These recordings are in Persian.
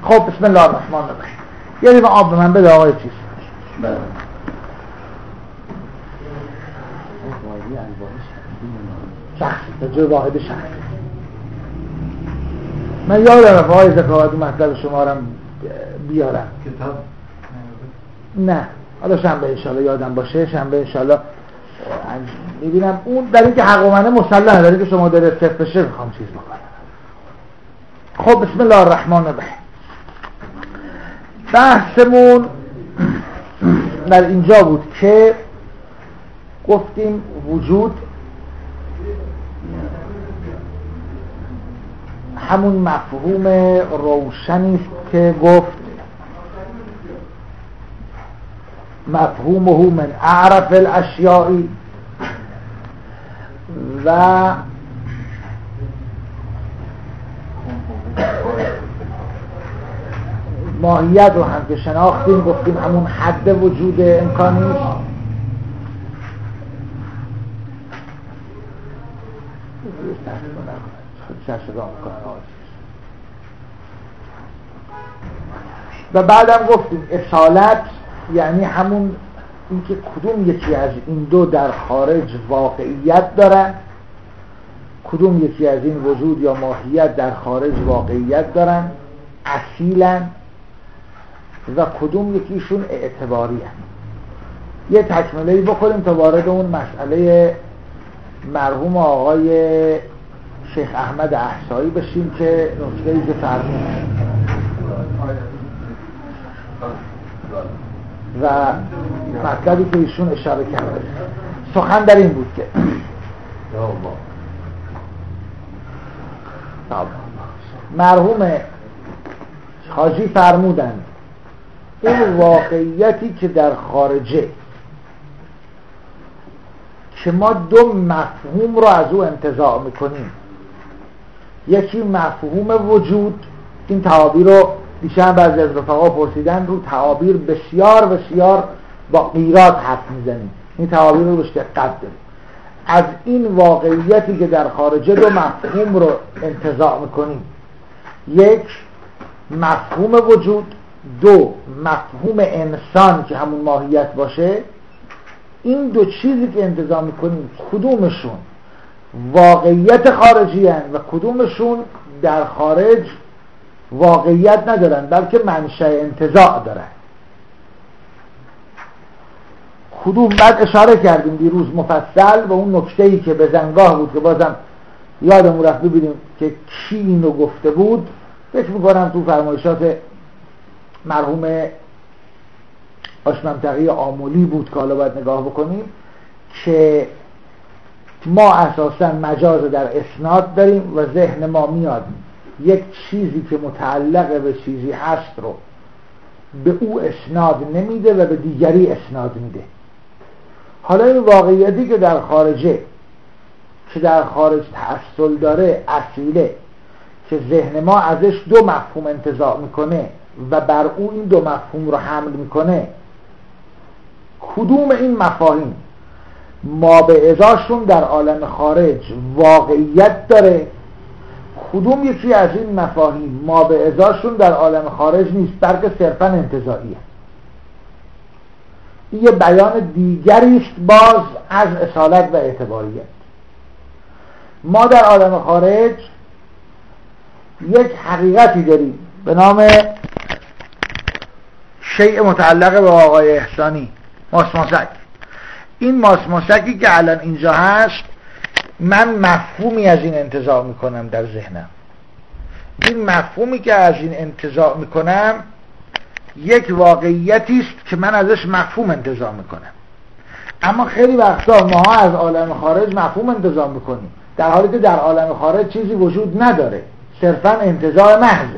خب بسم الله الرحمن الرحیم. یه لیوان آب به من بده آقای چیز. بله. شخصی به جای واحد شخصی. من یادم آقای ذکاوتی مطلب شما رو بیارم. کتاب نه حالا شنبه انشالله یادم باشه، شنبه انشالله میبینم اون در این که حق و منه مسلحه، در این که شما داره صرف بشه میخوام چیز بکنم. خب بسم الله الرحمن الرحیم. بحثمون در اینجا بود که گفتیم وجود همون مفهوم روشنی است که گفت مفهومه من اعرف الاشیاء و ماهیت رو هم که شناختیم گفتیم همون حد وجود امکانی است. و بعدم گفتیم اصالت یعنی همون اینکه کدوم یکی از این دو در خارج واقعیت دارن، کدوم یکی از این وجود یا ماهیت در خارج واقعیت دارن اصیلن و کدوم یکیشون اعتباری هن. یه تکمله‌ای بکنیم تا وارد اون مسئله مرحوم آقای شیخ احمد احصایی بشیم که نکته‌ای که فرمودن و مطلبی که ایشون اشاره کرده. سخن در این بود که مرحوم حاجی فرمودند اون واقعیتی که در خارجه که ما دو مفهوم رو از او انتزاع میکنیم، یکی مفهوم وجود، این تعابیر رو دیشب بعضی از رفقا پرسیدن، رو تعابیر بسیار بسیار با قیرات حرف میزنیم، این تعابیر رو بهش دقت داریم. از این واقعیتی که در خارجه دو مفهوم رو انتزاع میکنیم، یک مفهوم وجود، دو مفهوم انسان که همون ماهیت باشه. این دو چیزی که انتزاع میکنیم کدومشون واقعیت خارجی هن و کدومشون در خارج واقعیت ندارن بلکه منشأ انتزاع دارن. کدوم بعد اشاره کردیم دیروز مفصل و اون نکته‌ای که به زنگاه بود که بازم یادمون رفت ببینیم که کی اینو گفته بود. فکر میکنم تو فرمایشات مرحوم آشممتقی آمولی بود که حالا باید نگاه بکنیم که ما اساسا مجاز در اسناد داریم و ذهن ما میاد یک چیزی که متعلق به چیزی هست رو به او اسناد نمیده و به دیگری اسناد میده. حالا این واقعیتی که در خارجه که در خارج تأصل داره اصیله که ذهن ما ازش دو مفهوم انتزاع میکنه و بر او این دو مفهوم رو حمل میکنه، کدوم این مفاهیم ما به ازاشون در عالم خارج واقعیت داره، کدوم یکی از این مفاهیم ما به ازاشون در عالم خارج نیست بلکه صرفا انتزاعیه. این یه بیان دیگری است باز از اصالت و اعتباریت. ما در عالم خارج یک حقیقتی داریم به نام شیء متعلق به آقای احسانی، ماسماسک. این ماسماسکی که الان اینجا هست من مفهومی از این انتزاع میکنم در ذهنم. این مفهومی که از این انتزاع میکنم یک واقعیتی است که من ازش مفهوم انتزاع میکنم. اما خیلی وقتا ما از عالم خارج مفهوم انتزاع میکنیم در حالی که در عالم خارج چیزی وجود نداره، صرفا انتزاع محضه.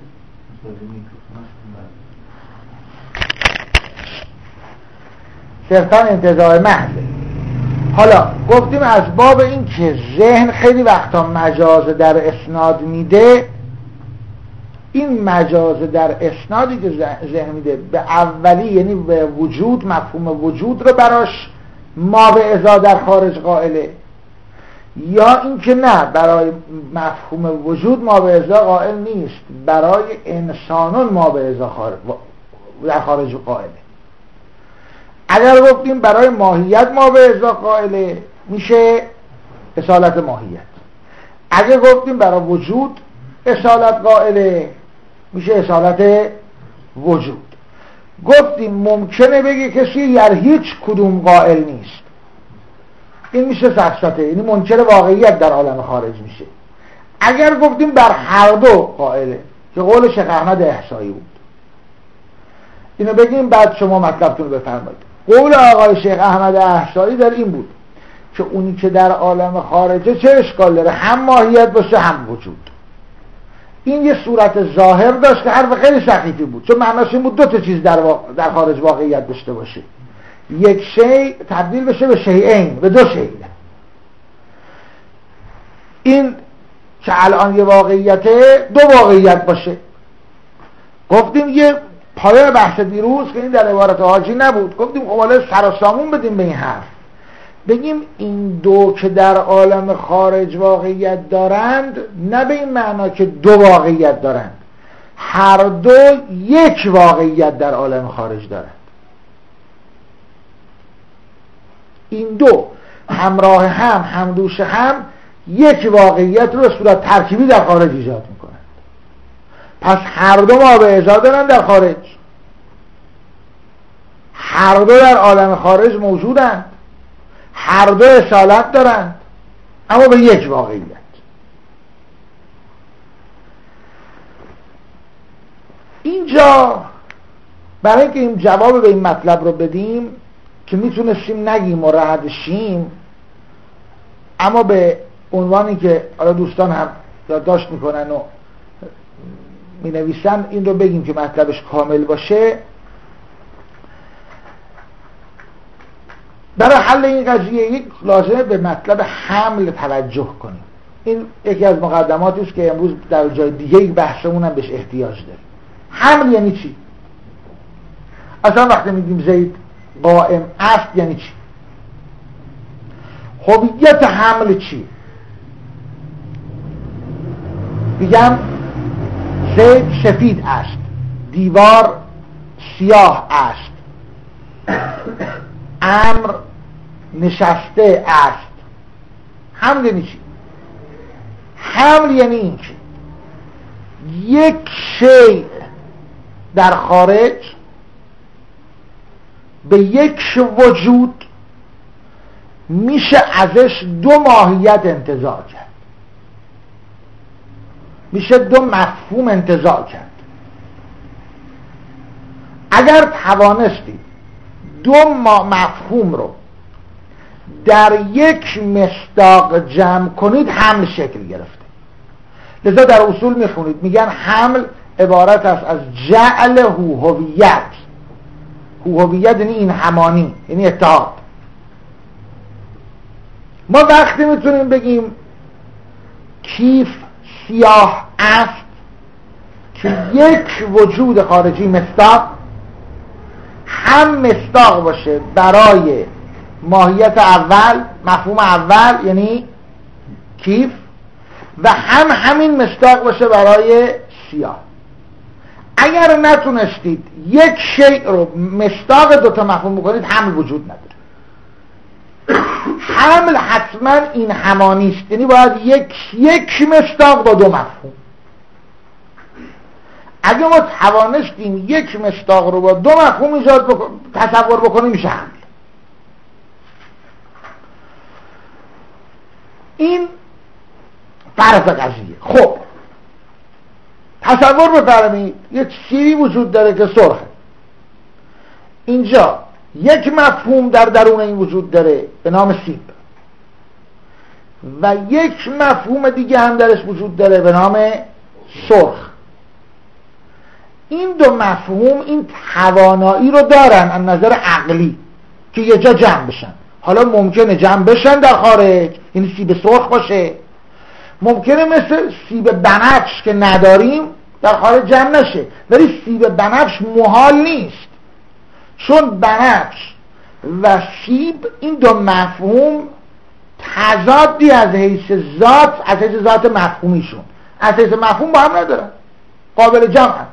صرفا انتزاع محضه. حالا گفتیم از باب این که ذهن خیلی وقتا مجاز در اسناد میده، این مجاز در اسنادی که ذهن میده به اولی یعنی به وجود، مفهوم وجود رو براش ما به ازا در خارج قائله، یا اینکه نه، برای مفهوم وجود مابعضا قائل نیست، برای انسانون مابعضا در خارج قائله. اگر گفتیم برای ماهیت مابعضا قائله میشه اصالت ماهیت، اگر گفتیم برای وجود اصالت قائله میشه اصالت وجود. گفتیم ممکنه بگه کسی در هیچ کدوم قائل نیست، این میشه سفسطه، یعنی منکر واقعیت در عالم خارج میشه. اگر گفتیم بر هر دو قائله که قول شیخ احمد احصایی بود، اینو بگیم بعد شما مطلبتون رو بفرمایید. قول آقای شیخ احمد احصایی در این بود که اونی که در عالم خارجه چه اشکال داره، هم ماهیت باشه هم وجود. این یه صورت ظاهر داشت که حرف خیلی سخیفی بود، چون معناش این بود دو تا چیز در خارج واقعیت داشته باشه، یک شیء تبدیل بشه به شیئین، به دو شیء. این که الان یه واقعیته دو واقعیت باشه. گفتیم یه پایان بحث دیروز که این در عبارت حاجی نبود، گفتیم خب حالا سر و سامون بدیم به این حرف، بگیم این دو که در عالم خارج واقعیت دارند، نه به این معنا که دو واقعیت دارند، هر دو یک واقعیت در عالم خارج دارند. این دو همراه هم دوش هم یک واقعیت رو صورت ترکیبی در خارج ایجاد میکنند. پس هر دو مابعضا دارن در خارج، هر دو در عالم خارج موجودند، هر دو اصالت دارند، اما به یک واقعیت. اینجا برای اینکه این جواب به این مطلب رو بدیم که میتونستیم نگیم و رد شیم، اما به عنوانی که حالا دوستان هم یادداشت میکنن و مینویسن این رو بگیم که مطلبش کامل باشه. برای حل این قضیه لازمه به مطلب حمل توجه کنیم. این یکی از مقدماتی است که امروز در جای دیگه بحثمون هم بهش احتیاج داریم. حمل یعنی چی؟ اصلا وقتی میگیم زید قائم است یعنی چی؟ هویت حمل چی؟ میگم زید سفید است، دیوار سیاه است، امر نشسته است. حمل یعنی چی؟ حمل یعنی این که یک شیء در خارج به یک وجود میشه ازش دو ماهیت انتزاع کرد، میشه دو مفهوم انتزاع کرد. اگر توانستید دو مفهوم رو در یک مصداق جمع کنید، حمل شکل گرفته. لذا در اصول میخونید میگن حمل عبارت است از جعل هویت. هویت یعنی این همانی، یعنی اتحاد. ما وقتی میتونیم بگیم کیف سیاه است که یک وجود خارجی مصداق هم مصداق باشه برای ماهیت اول، مفهوم اول یعنی کیف، و هم همین مصداق باشه برای سیاه. اگر نتونستید یک شیء رو مصداق دوتا مفهوم بکنید، حمل وجود نداره. حمل حتما این همانی است، یعنی باید یک مصداق با دو مفهوم. اگه ما توانستیم یک مصداق رو با دو مفهوم ایجاد تصور بکنیم، میشه حمل. این فرض قضیه. خب تصور بفرمایید یک سیبی وجود داره که سرخه. اینجا یک مفهوم در درون این وجود داره به نام سیب، و یک مفهوم دیگه هم درش وجود داره به نام سرخ. این دو مفهوم این توانایی رو دارن از نظر عقلی که یه جا جمع بشن. حالا ممکنه جمع بشن در خارج، یعنی سیب سرخ باشه، ممکنه مثل سیب بنفش که نداریم در خارج جمع نشه، ولی سیب بنفش محال نیست، چون بنفش و سیب این دو مفهوم تضادی از حیث ذات، از حیث ذات مفهومیشون، از حیث مفهوم با هم ندارن، قابل جمعن.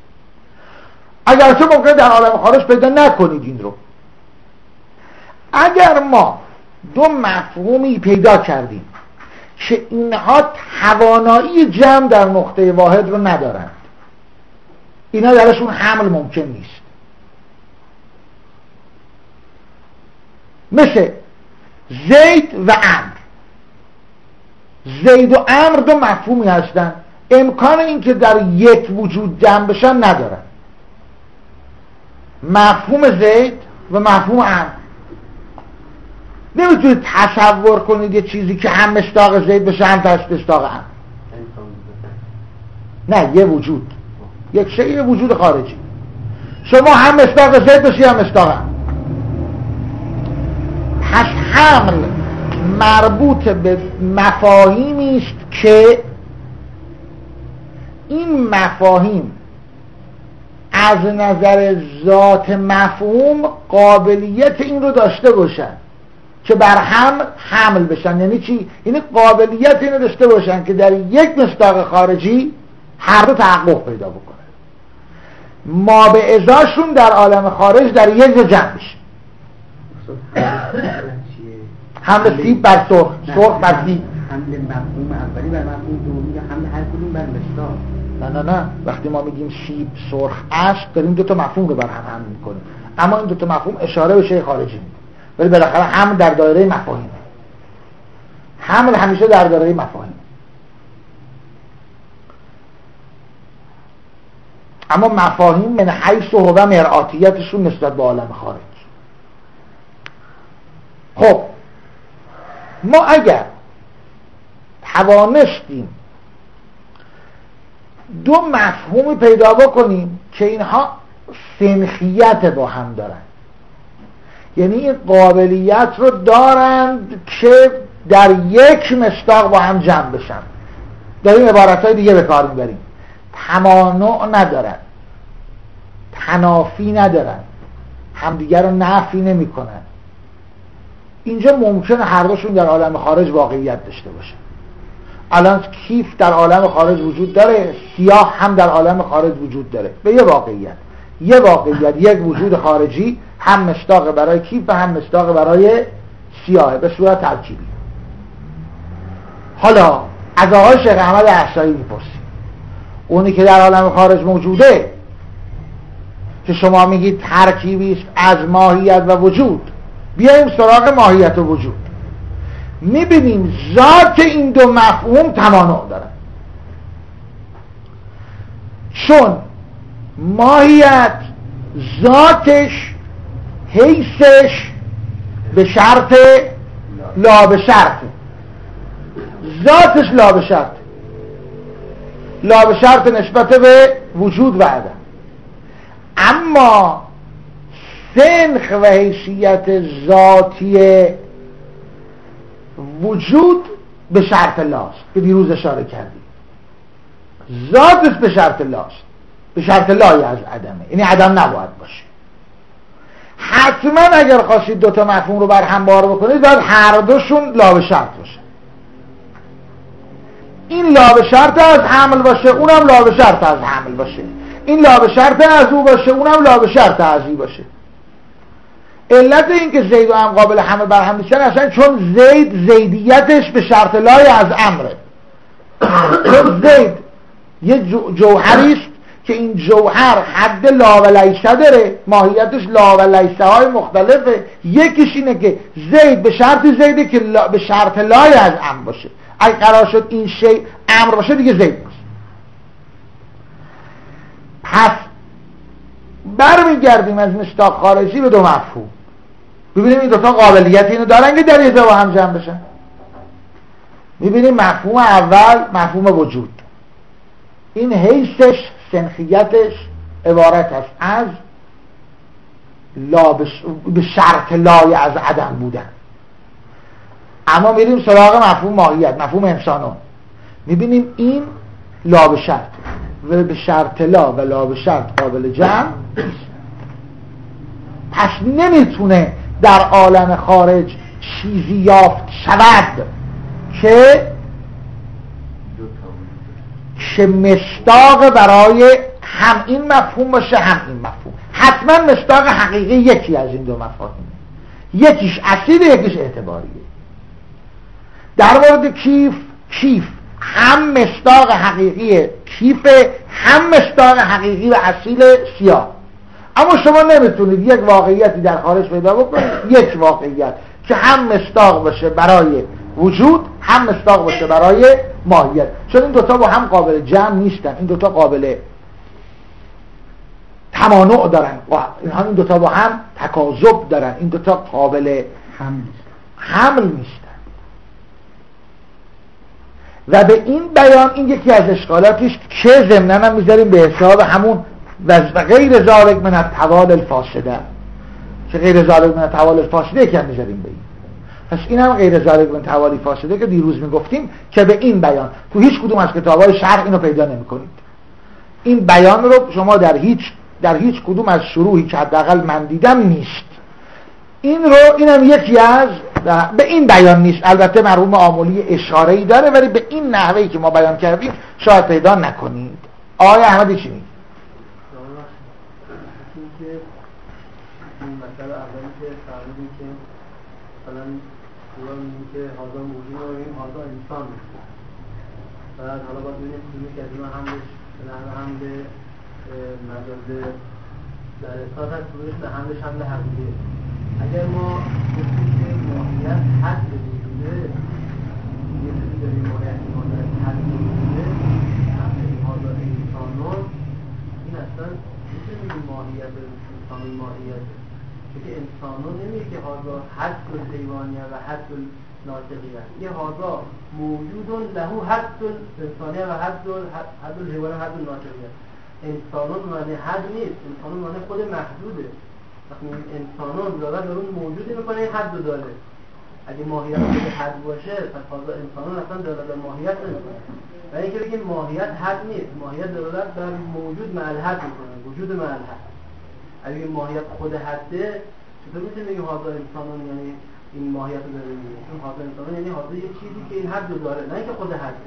اگرچه ممکنه در عالم خارج پیدا نکنید این رو. اگر ما دو مفهومی پیدا کردیم که اینها توانایی جمع در نقطه واحد رو ندارند، اینا درشون حمل ممکن نیست. مثل زید و عمرو. زید و عمرو دو مفهومی هستن، امکان این که در یک وجود جمع بشن ندارن. مفهوم زید و مفهوم عمرو. نمیتونید تصور کنید یه چیزی که هم مصداق زید بشه هم مصداق عمرو. نه، یه وجود، یک شیء وجود خارجی. شما هم مصداق زید بشی هم مصداق عمرو. پس حمل مربوط به مفاهیمی است که این مفاهیم از نظر ذات مفهوم قابلیت این رو داشته باشن که بر هم حمل بشن. یعنی چی؟ یعنی قابلیت این رو داشته باشن که در یک مصداق خارجی هر دو تحقق پیدا بکنه. ما به ازاشون در عالم خارج در یک جا جمع بشه. حمل سیب بر سرخ، سرخ بر سیب. حمل مفهوم اولی بر مفهوم دومی، حمل هر کدوم بر مصداق. نه وقتی ما میگیم سیب سرخ است داریم دو تا مفهوم رو بر هم حمل میکنیم، اما این دو تا مفهوم اشاره به شیء خارجی میده. ولی بالاخره حمل در دایره مفاهیم، حمل همیشه در دایره مفاهیم. اما مفاهیم من حیث و مرآتیتشون نسبت به عالم خارج. خب ما اگر توانستیم دو مفهومی پیدا بکنیم که اینها سنخیت با هم دارن، یعنی این قابلیت رو دارند که در یک مصداق با هم جمع بشن، داریم عبارتهای دیگه به کار میبریم، تمانع ندارن، تنافی ندارن، همدیگر رو نفی نمی کنن، اینجا ممکنه هر دوشون در عالم خارج واقعیت داشته باشه. الان کیف در عالم خارج وجود داره، سیاه هم در عالم خارج وجود داره، به یه واقعیت، یک وجود خارجی، هم مصداق برای کیف و هم مصداق برای سیاه به صورت ترکیبی. حالا از آقای شیخ احمد احصایی میپرسیم، اونی که در عالم خارج موجوده که شما میگید ترکیبی است از ماهیت و وجود، بیاییم سراغ ماهیت و وجود. میبینیم ذات این دو مفهوم تمانع دارن، چون ماهیت ذاتش حیثش به شرط لا به شرط، ذاتش لا به شرط، لا به شرط نسبت به وجود و عدم. اما سنخ و حیثیت ذاتی وجود به شرط لاست که دیروز اشاره کردیم. ذاتش به شرط لاست، به شرط لای از عدمه، یعنی عدم نباید باشه. حتما اگر خواستید دوتا مفهوم رو بر هم بار بکنید باید هر دوشون لا به شرط باشه. این لا به شرط از حمل باشه، اونم لا به شرط از حمل باشه. این لا به شرط از او باشه، اونم لا به شرط از ای باشه. علت این که زید و عمرو قابل حمل بر هم نیستن اصلا چون زید زیدیتش به شرط لای از عمره. چون زید یه جوهری است که این جوهر حد لا و لیسه داره، ماهیتش لا و لیسه های مختلفه. یکیش اینه که زید به شرط زیده که به شرط لای از عمرو باشه. اگه قرار شد این شی عمرو باشه دیگه زید باشه. پس برمیگردیم از مصداق خارجی به دو مفهوم، ببینیم این دوتا قابلیت اینو دارن که در یه جا با هم جمع بشن. میبینیم مفهوم اول مفهوم وجود، این حیثش سنخیتش عبارت است از لا به شرط لای از عدم بودن. اما میریم سراغ مفهوم ماهیت، مفهوم انسانون، میبینیم این لا به شرط و به شرط لا و لا به شرط قابل جمع نیست. پس نمیتونه در عالم خارج چیزی یافت شود که مصداق برای هم این مفهوم باشه هم این مفهوم. حتما مصداق حقیقی یکی از این دو مفاهیم، یکیش اصیل یکیش اعتباریه. در مورد کیف هم مصداق حقیقی کیف، هم مصداق حقیقی و اصیل سیاه. اما شما نمیتونید یک واقعیتی در خارج پیدا بکنید، یک واقعیت که هم مصداق باشه برای وجود هم مصداق باشه برای ماهیت، چون این دوتا با هم قابل جمع نیستن، این دوتا قابل تمانع دارن، این دوتا با هم تکاذب دارن، این دوتا قابل حمل نیستن. و به این بیان این یکی از اشکالاتیش که ضمناً هم میذاریم به حساب همون و غیر ذالک من التوال الفاسده، که غیر ذالک من التوال الفاسده یکی هم میذاریم به این. پس این هم غیر ذالک من توالی فاسده که دیروز میگفتیم که به این بیان تو هیچ کدوم از کتاب‌های شرح اینو پیدا نمی‌کنید. این بیان رو شما در هیچ کدوم از شروحی که حداقل من دیدم نیست. اینم یکی از به این بیان نیست. البته مرحوم آملی اشاره‌ای داره ولی به این نحوهی که ما بیان کردیم شاید پیدا نکنید. آقای احمدی چی میگه؟ این مسئله اولی که فرمودیم که مثلا قرآن میگه که حاضر موجود رو ببینیم حاضر انسان میشه، بعد حالا باید ببینیم کدومی که از اینا هم به مجاز در اثبات هست، کدومش به حملش حمل حقیقیه. اگر ما گفتیم که ماهیت حد وجوده، یه چیزی داریم ماهیت حد وجوده حمل حاضر انسانون، این اصلا میشه بگیم ماهیت انسان ماهیت، که انسانون نمیگه که هذا حد الحیوانیه و حد الناطقیه، یه هذا موجودون لهو حد الانسانیه و حد الحیوانیه و حد الناطقیه. انسانون معنی حد نیست، انسانون معنی خود محدوده. وقتی انسانون داره اون موجودی میکنه این حد داره. اگه ماهیت خود حد باشه پس هذا انسانون اصلا داره به ماهیت نمیکنه. و اینکه بگیم ماهیت حد نیست، ماهیت داره بر موجود معل حد میکنه، وجود معل حد. اگه ماهیت خود حده چطور میتونیم بگیم حاضر انسانون یعنی این ماهیت رو داره میگه؟ چون حاضر انسانون یعنی حاضر یه چیزی که این حد رو داره، نه اینکه خود حده.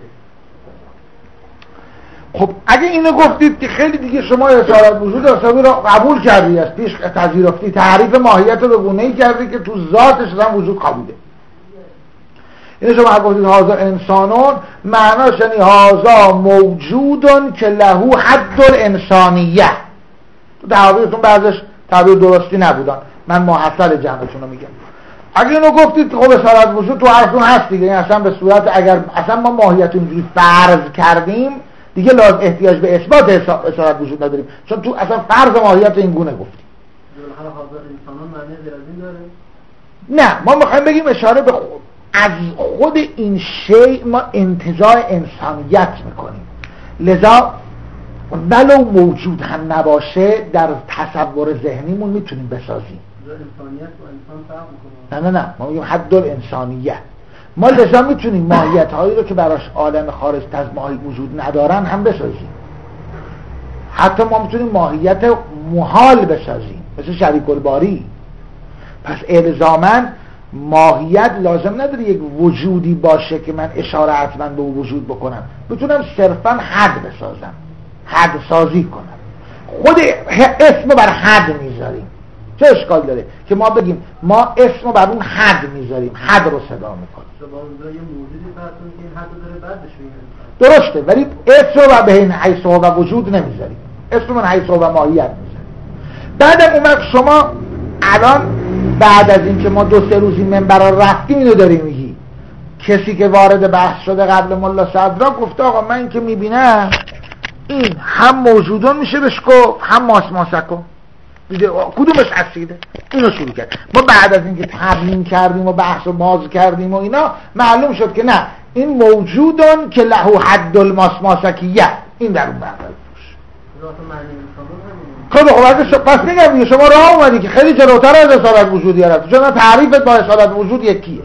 خب اگه اینو گفتید که خیلی دیگه شما اشارت وجود حسابی رو قبول کردی، از پیش تذیرفتی، تعریف ماهیت رو به گونه‌ای کردی که تو ذاتش هم وجود قبوله. اینو شما گفتید حاضر انسانون معناش یعنی حاضر موجودون که لهو حد الانسانیه. تو تعبیرتون بعضش تعبیر درستی نبودن، من محصل جمعتون رو میگم. اگه اینو گفتید خب اشارت وجود تو حرفتون هست دیگه، این اصلا به صورت اگر اصلا ما ماهیت اینجوری فرض کردیم دیگه لازم احتیاج به اثبات اشارت وجود نداریم، چون تو اصلا فرض ماهیت این گونه گفتیم. حاضر انسانان معنی غیر از این داره؟ نه، ما میخوایم بگیم اشاره به از خود این شیء ما انتزاع انسانیت میکنیم، لذا ولو موجود هم نباشه در تصور ذهنیمون میتونیم بسازیم. انسانیت و انسان فرق میکنه. نه ما میگیم حد الانسانیه. ما لذا میتونیم ماهیت هایی رو که براش عالم خارج از ماهی وجود ندارن هم بسازیم. حتی ما میتونیم ماهیت محال بسازیم مثل شریک الباری. پس الزاماً ماهیت لازم نداره یک وجودی باشه که من اشاره حتما به وجود بکنم، میتونم صرفاً حد بسازم، حد سازی کنم. خود اسم بر حد میذاریم، چه اشکال داره که ما بگیم ما اسم بر اون حد میذاریم، حد رو صدا میکنیم. درسته، ولی اسم رو به این حیث و وجود نمیذاریم، اسم من حیث و ماهیت میذاریم. بعدم اومد شما الان بعد از این که ما 2-3 روزی منبر رو رفتیم اینو داریم میگی. کسی که وارد بحث شده قبل ملا صدرا گفته آقا من این که میبینم این هم موجودون میشه بهش گفت هم ماسکو دیگه کدومش اصیله. اینو شروع کرد. ما بعد از اینکه تبیین کردیم و بحث و باز کردیم و اینا معلوم شد که نه، این موجودون که له حد الماسکیه، این در اون بحث خب پس میگم شما راه اومدی که خیلی جلوتر از اصالت وجودی هست، چون تعریفت با اصالت وجود یکیه.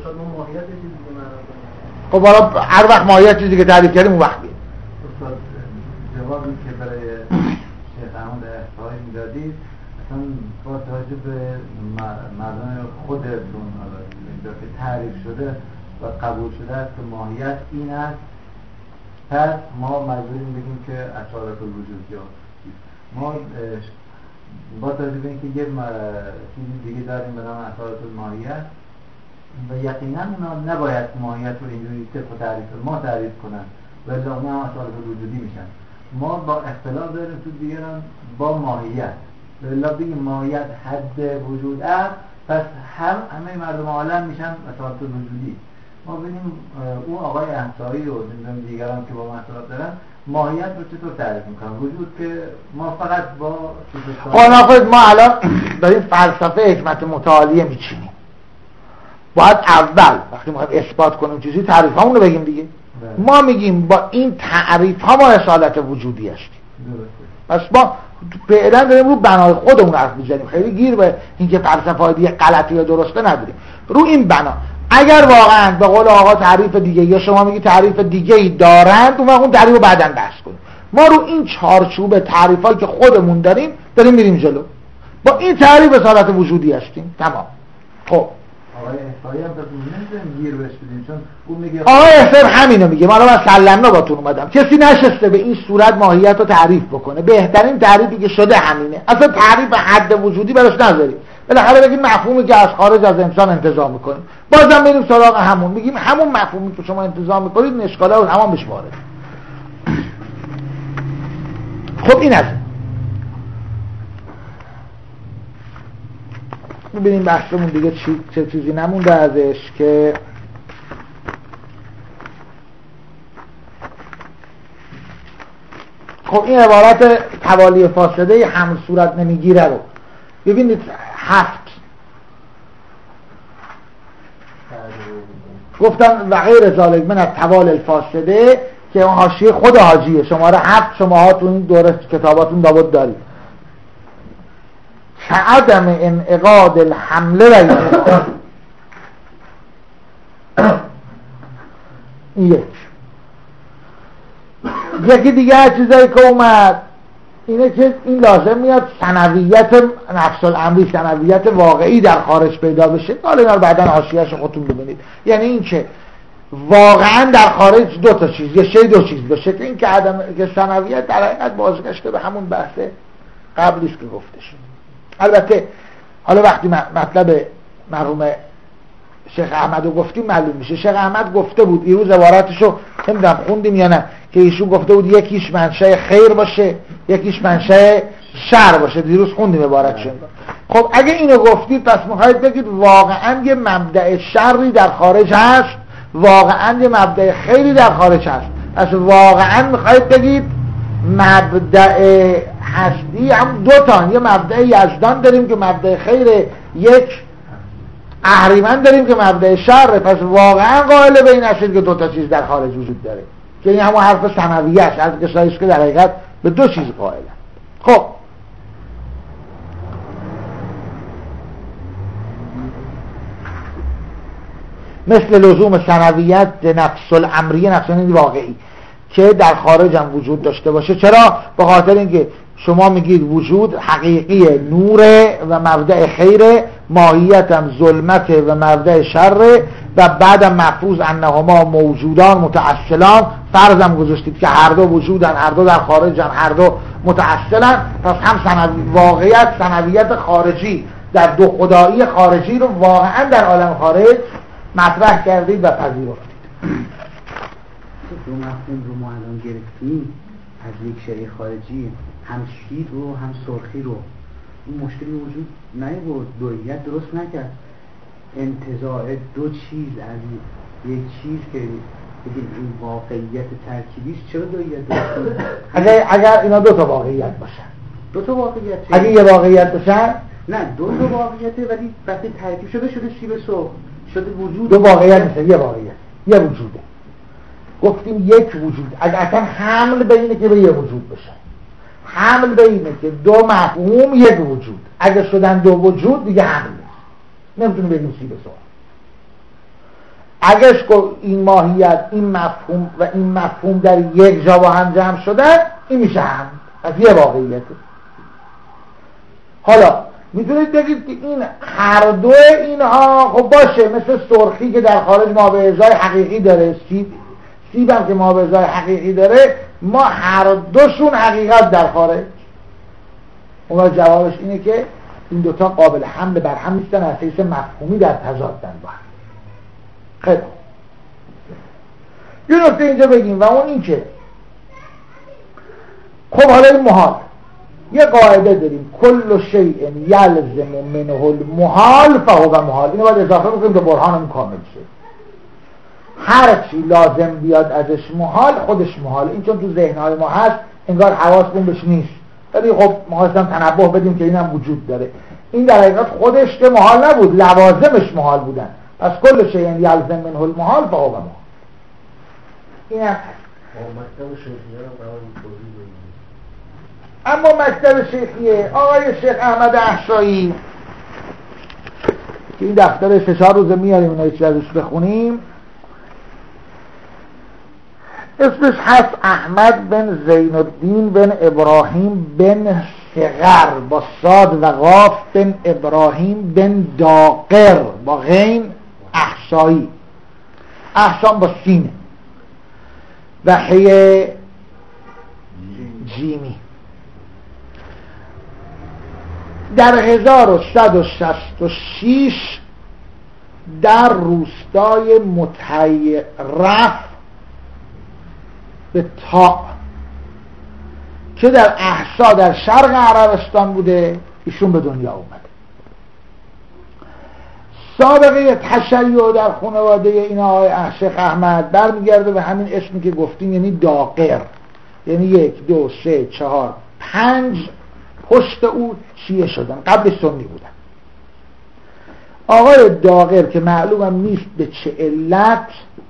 خب حالا هر وقت ماهیت چیزی که تعریف کردیم اون وقت بیه. جوابی که برای شیخ احمد احصایی میدادید اصلا با توجه به مردم خود دون اینجا که تعریف شده و قبول شده است که ماهیت این است، پس ما مجبوریم بگیم که اصالت الوجود یا ما با توجه به اینکه یه چیزی دیگه داریم به نام اصالت الماهیت و یقینا اونا نباید ماهیت رو اینجوری طبق تعریف ما تعریف کنن ولی اونا هم اصالت الوجودی میشن. ما با اختلاف داریم تو دیگران با ماهیت، ولی بگیم ماهیت حد وجود است، پس همه مردم عالم میشن اصالت الوجودی. ما ببینیم اون آقای انصاری و دیگران که با ما اختلاف دارن ماهیت رو چطور تعریف میکنن؟ وجود که ما فقط با خب ما الان داریم فلسفه حکمت متعالیه میچینیم، باید اول وقتی ما اثبات کنیم چیزی تعریف همون رو بگیم دیگه. ما میگیم با این تعریف ها ما اصالت وجودی هستیم. پس ما فعلا داریم رو بنای خودمون حرف میزنیم، خیلی گیر به اینکه فلسفه های دیگه غلطی یا درسته نداریم. رو این بنا اگر واقعا به قول آقا تعریف دیگه یا شما میگی تعریف دیگه ای دارند، اون تعریف رو بعداً بحث کنیم. ما رو این چارچوب تعریفایی که خودمون داریم میریم جلو. با این تعریف اصالت وجودی هستیم. تمام. خب آقای احسایی هم پس نمی‌تونیم گیر بهش بدیم، چون اون میگه آقای احسایی همینو میگه. من سلمنا باتون اومدم، کسی نشسته به این صورت ماهیت رو تعریف بکنه. بهترین تعریفی که شده همینه. اصلا تعریف حد وجودی براش نذاریم، بالاخره بگیم مفهومی که از خارج از انسان انتزاع میکنیم، بازم بریم سراغ همون، میگیم همون مفهومی که شما انتزاع میکنید این اشکاله رو تمام بهش وارد. خب این است. ببینیم بحثمون دیگه چه چیزی نمونده ازش که خب این عبارت توالی فاصله حمل صورت نمیگیره رو ببینید. 7 گفتن و غیر ذالک من التوال الفاسده که اون حاشیه خود حاجیه شماره 7 شماها تو این دوره کتاباتون داود دارید. عدم انعقاد الحمله و یکی دیگه چیزایی که اومد اینه که این لازم میاد ثانویت نفس الامری، ثانویت واقعی در خارج پیدا بشه. حالا اینا رو بعداً حاشیه‌اش خودتون ببینید. یعنی این که واقعاً در خارج دو تا چیز یا شی دو چیز باشه که این که عدم که ثانویت در حقیقت بازگشته به همون بحث قبلی است که گفته شد. البته حالا وقتی مطلب مرحوم شیخ احمد رو گفتیم معلوم میشه. شیخ احمد گفته بود این روز عبارتشو نمیدونم خوندیم یا نه که ایشون گفته بود یکیش منشأ خیر باشه یکیش منشأ شر باشه. دیروز خوندیم عبارتشو. خب اگه اینو گفتید پس میخواید بگید واقعا یه مبدأ شری در خارج هست، واقعا یه مبدأ خیری در خارج هست. پس واقعا میخواید بگید مبدأ هستی هم دو تا، یه مبدأ یزدان داریم که مبدأ خیره، یک اهریمن داریم که مبدأ شره. پس واقعا قائل به این هستید که دو تا چیز در خارج وجود داره که این همون حرف ثانویه است، از کساییست که در حقیقت به دو چیز قائلن. خب مثل لزوم ثانویت نفس الامریه، نفس الامری واقعی که در خارج هم وجود داشته باشه. چرا؟ به خاطر اینکه شما میگید وجود حقیقی نوره و مبدأ خیره، ماهیت هم ظلمته و مبدأ شره و بعدم محفوظ انهما موجودان متأصلان. فرضم گذاشتید که هر دو وجودن، هر دو در خارجن، هر دو متأصلن. پس هم واقعیت ثانویت خارجی در دو خدایی خارجی رو واقعا در عالم خارج مطرح کردید و پذیرفتید. دو مفهوم رو ما الان گرفتیم از یک شیء خارجی، هم شیر رو هم سرخی رو. این مشکلی وجود نیاورد، دوییت درست نکرد. انتزاع دو چیز از یک چیز که بگیم این واقعیت ترکیبیست، چرا دوییت درست؟ اگر اینا دو تا واقعیت باشن، دو تا واقعیت اگه یه واقعیت باشن، نه دو تا واقعیته ولی وقتی ترکیب شده شیر سرخ شده وجود. دو واقعیت نیست، یه واقعیت، یه وجوده. گفتیم یک وجود. اگر اصلا حمل به اینه که به یه وجود بشه، حمل به اینه که دو مفهوم یک وجود. اگر شدن دو وجود دیگه حمل نیست، نمیتونی بگیم سی به سوال. اگر این ماهیت، این مفهوم و این مفهوم در یک جا با هم جمع شدن، این میشه حمل. پس یه واقعیته. حالا میتونید بگید که این هر دو اینها خب باشه، مثل سرخی که در خارج ما به ازای حقیقی داره، سیب هم که ما به ازای حقیقی داره، ما هر دوشون حقیقت در خارج. اون جوابش اینه که این دوتا قابل حمل بر هم نیستن، از حیث مفهومی در تضادن با هم. خیلی یه نکته اینجا بگیم و اون این که خب حالا این محال، یه قاعده داریم کل شیء یلزم منه المحال فهو محال. اینو باید اضافه بکنیم به برهانمون کامل شد. هر چی لازم بیاد ازش محال خودش محال. این چون تو ذهنهای ما هست انگار حواسمون بهش نیست، ولی خب ما خواستم تنبه بدیم که اینم وجود داره. این در حقیقت خودش که محال نبود، لوازمش محال بودن. پس کل شیء یلزم منه المحال فهو محال. اینم اما مکتب شیخیه آقای شیخ احمد احصایی که این دفتر 3-4 روزه میاریم اونها چیز ازش بخونیم، اسمش هست احمد بن زین الدین بن ابراهیم بن صغر با صاد و قاف بن ابراهیم بن داقر با غین احصایی، احسان با سینه و حی جیمی. در 1166 در روستای متعرف به تا که در احسا در شرق عربستان بوده ایشون به دنیا اومده. سابقه تشیع در خانواده این آقای شیخ احمد برمیگرده به همین اسمی که گفتیم، یعنی داقر، یعنی 1 2 3 4 5 پشت او شیعه شدن، قبل سنی بودن. آقای داقر که معلومم نیست به چه علت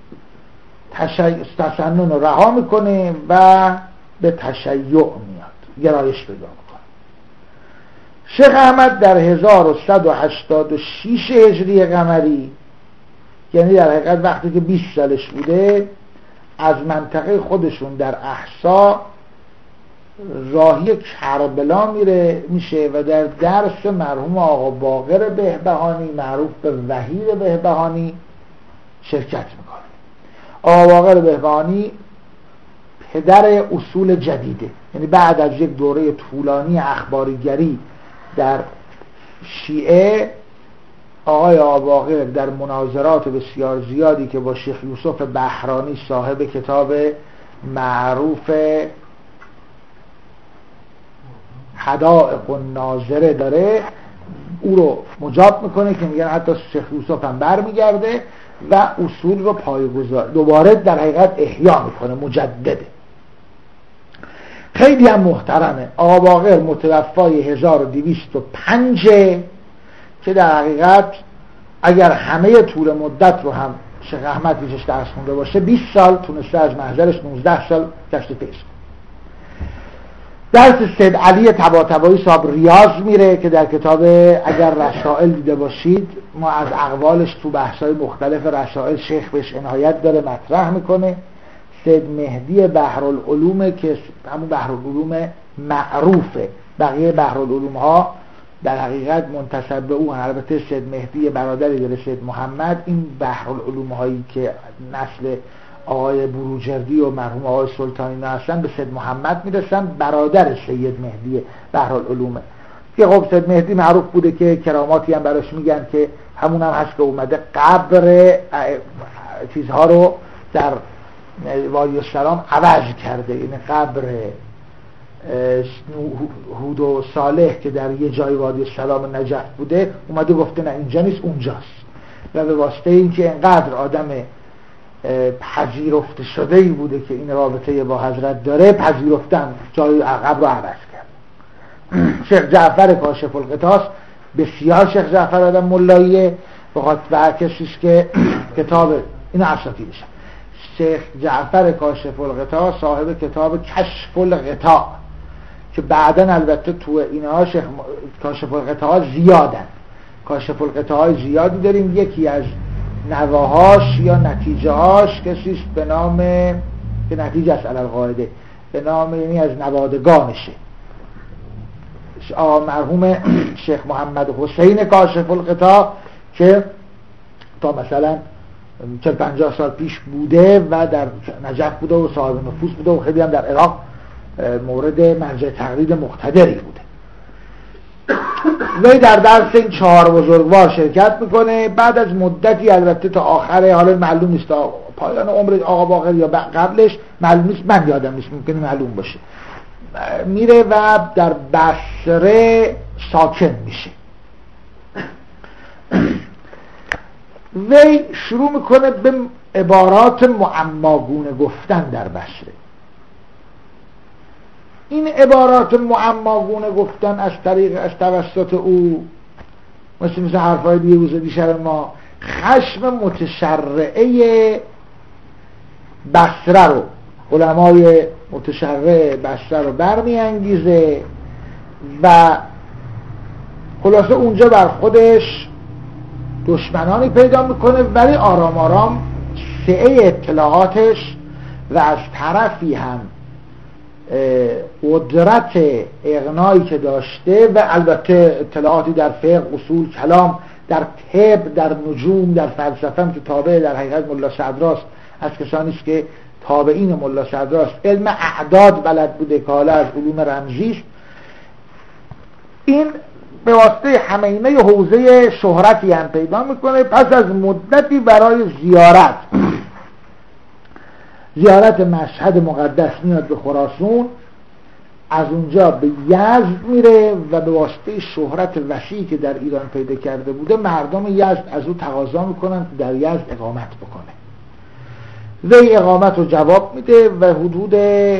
تسنن رو رها میکنه و به تشیع میاد، گرایش پیدا میکنه. شیخ احمد در 1186 هجری قمری، یعنی در حقیقت وقتی که 20 سالش بوده، از منطقه خودشون در احسا راهی کربلا میشه و در درس مرحوم آقا باقر بهبهانی معروف به وحید بهبهانی شرکت میکنه. آقا باقر بهبهانی پدر اصول جدیده، یعنی بعد از یک دوره طولانی اخباریگری در شیعه، آقای آقا باقر در مناظرات بسیار زیادی که با شیخ یوسف بحرانی صاحب کتاب معروف حدائق الناظره داره، او رو مجاب میکنه که میگن حتی شیخ یوسف هم برمیگرده و اصول رو پایه‌گذار دوباره در حقیقت احیا میکنه، مجدده. خیلی هم محترمه. آقا باقر متوفای 1205 که در حقیقت اگر همه طول مدت رو هم شیخ احمد پیشش درس خونده باشه 20 سال تونسته از محضرش 19 سال گشت پیش. درس سید علی طباطبایی صاحب ریاض میره که در کتاب اگر رسائل دیده باشید ما از اقوالش تو بحث‌های مختلف رسائل شیخ بهش عنایت داره مطرح میکنه. سید مهدی بحرالعلوم که همون بحرالعلوم معروفه، بقیه بحرالعلوم ها در حقیقت منتسب به او، البته سید مهدی برادری داره سید محمد. این بحرالعلوم هایی که نسل آقای بروجردی و مرحوم آقای سلطانی هستن به سید محمد میرسن، برادر سید مهدی بحرالعلومه که خب سید مهدی معروف بوده که کراماتی هم براش میگن که همون هم هست که اومده قبر چیزها رو در وادی السلام عوض کرده، یعنی قبر هود و صالح که در یه جای وادی السلام نجف بوده اومده گفته نه اینجا نیست اونجاست، و به واسطه اینکه اینقدر آدم پذیرفته شده ای بوده که این رابطه با حضرت داره، پذیرفتن جای عقب رو عوض کرد. شیخ جعفر کاشف الغطاس، بسیار شیخ جعفر آدم ملاییه و کسیش که کتاب این اساتیدش شیخ جعفر کاشف الغطاس صاحب کتاب کشف الغطا که بعدن البته تو اینها شیخ کاشف الغطا زیادن، کاشف الغطا زیادی داریم. یکی از نواهاش یا نتیجه هاش کسیش به نام که نتیجه است علی القاعده به نام، یعنی از نوادگانشه، مرحوم شیخ محمد حسین کاشف الغطا که تا مثلا 40-50 سال پیش بوده و در نجف بوده و صاحب نفوذ بوده و خیلی هم در عراق مورد مرجع تقلید مقتدری بوده. وی در درس این 4 بزرگوار شرکت میکنه. بعد از مدتی، البته تا آخر، حالا معلوم نیست تا پایان عمر آقا باقر یا قبلش، معلوم نیست، من یادم نیست، ممکنه معلوم باشه، میره و در بصره ساکن میشه. وی شروع میکنه به عبارات معماگونه گفتن در بصره. این عبارات معماگونه گفتن از توسط او مثل حرفای دیشب ما خشم متشرعه بصره رو، علمای متشرع بصره رو برمی انگیزه و خلاصه اونجا بر خودش دشمنانی پیدا میکنه، ولی آرام آرام سعه اطلاعاتش و از طرفی هم قدرت اقناعی که داشته و البته اطلاعاتی در فقه، اصول، کلام، در طب، در نجوم، در فلسفه هم که تابع در حقیقت ملا صدراست، از کسانی است که تابعین ملا صدراست. علم اعداد بلد بوده که حالا از علوم رمزی است. این به واسطه همینه حوزه شهرتی هم پیدا میکنه. پس از مدتی برای زیارت مشهد مقدس میاد به خراسان، از اونجا به یزد میره و به واسطه شهرت وسیعی که در ایران پیدا کرده بوده، مردم یزد از او تقاضا میکنن که در یزد اقامت بکنه. وی اقامت رو جواب میده و حدود،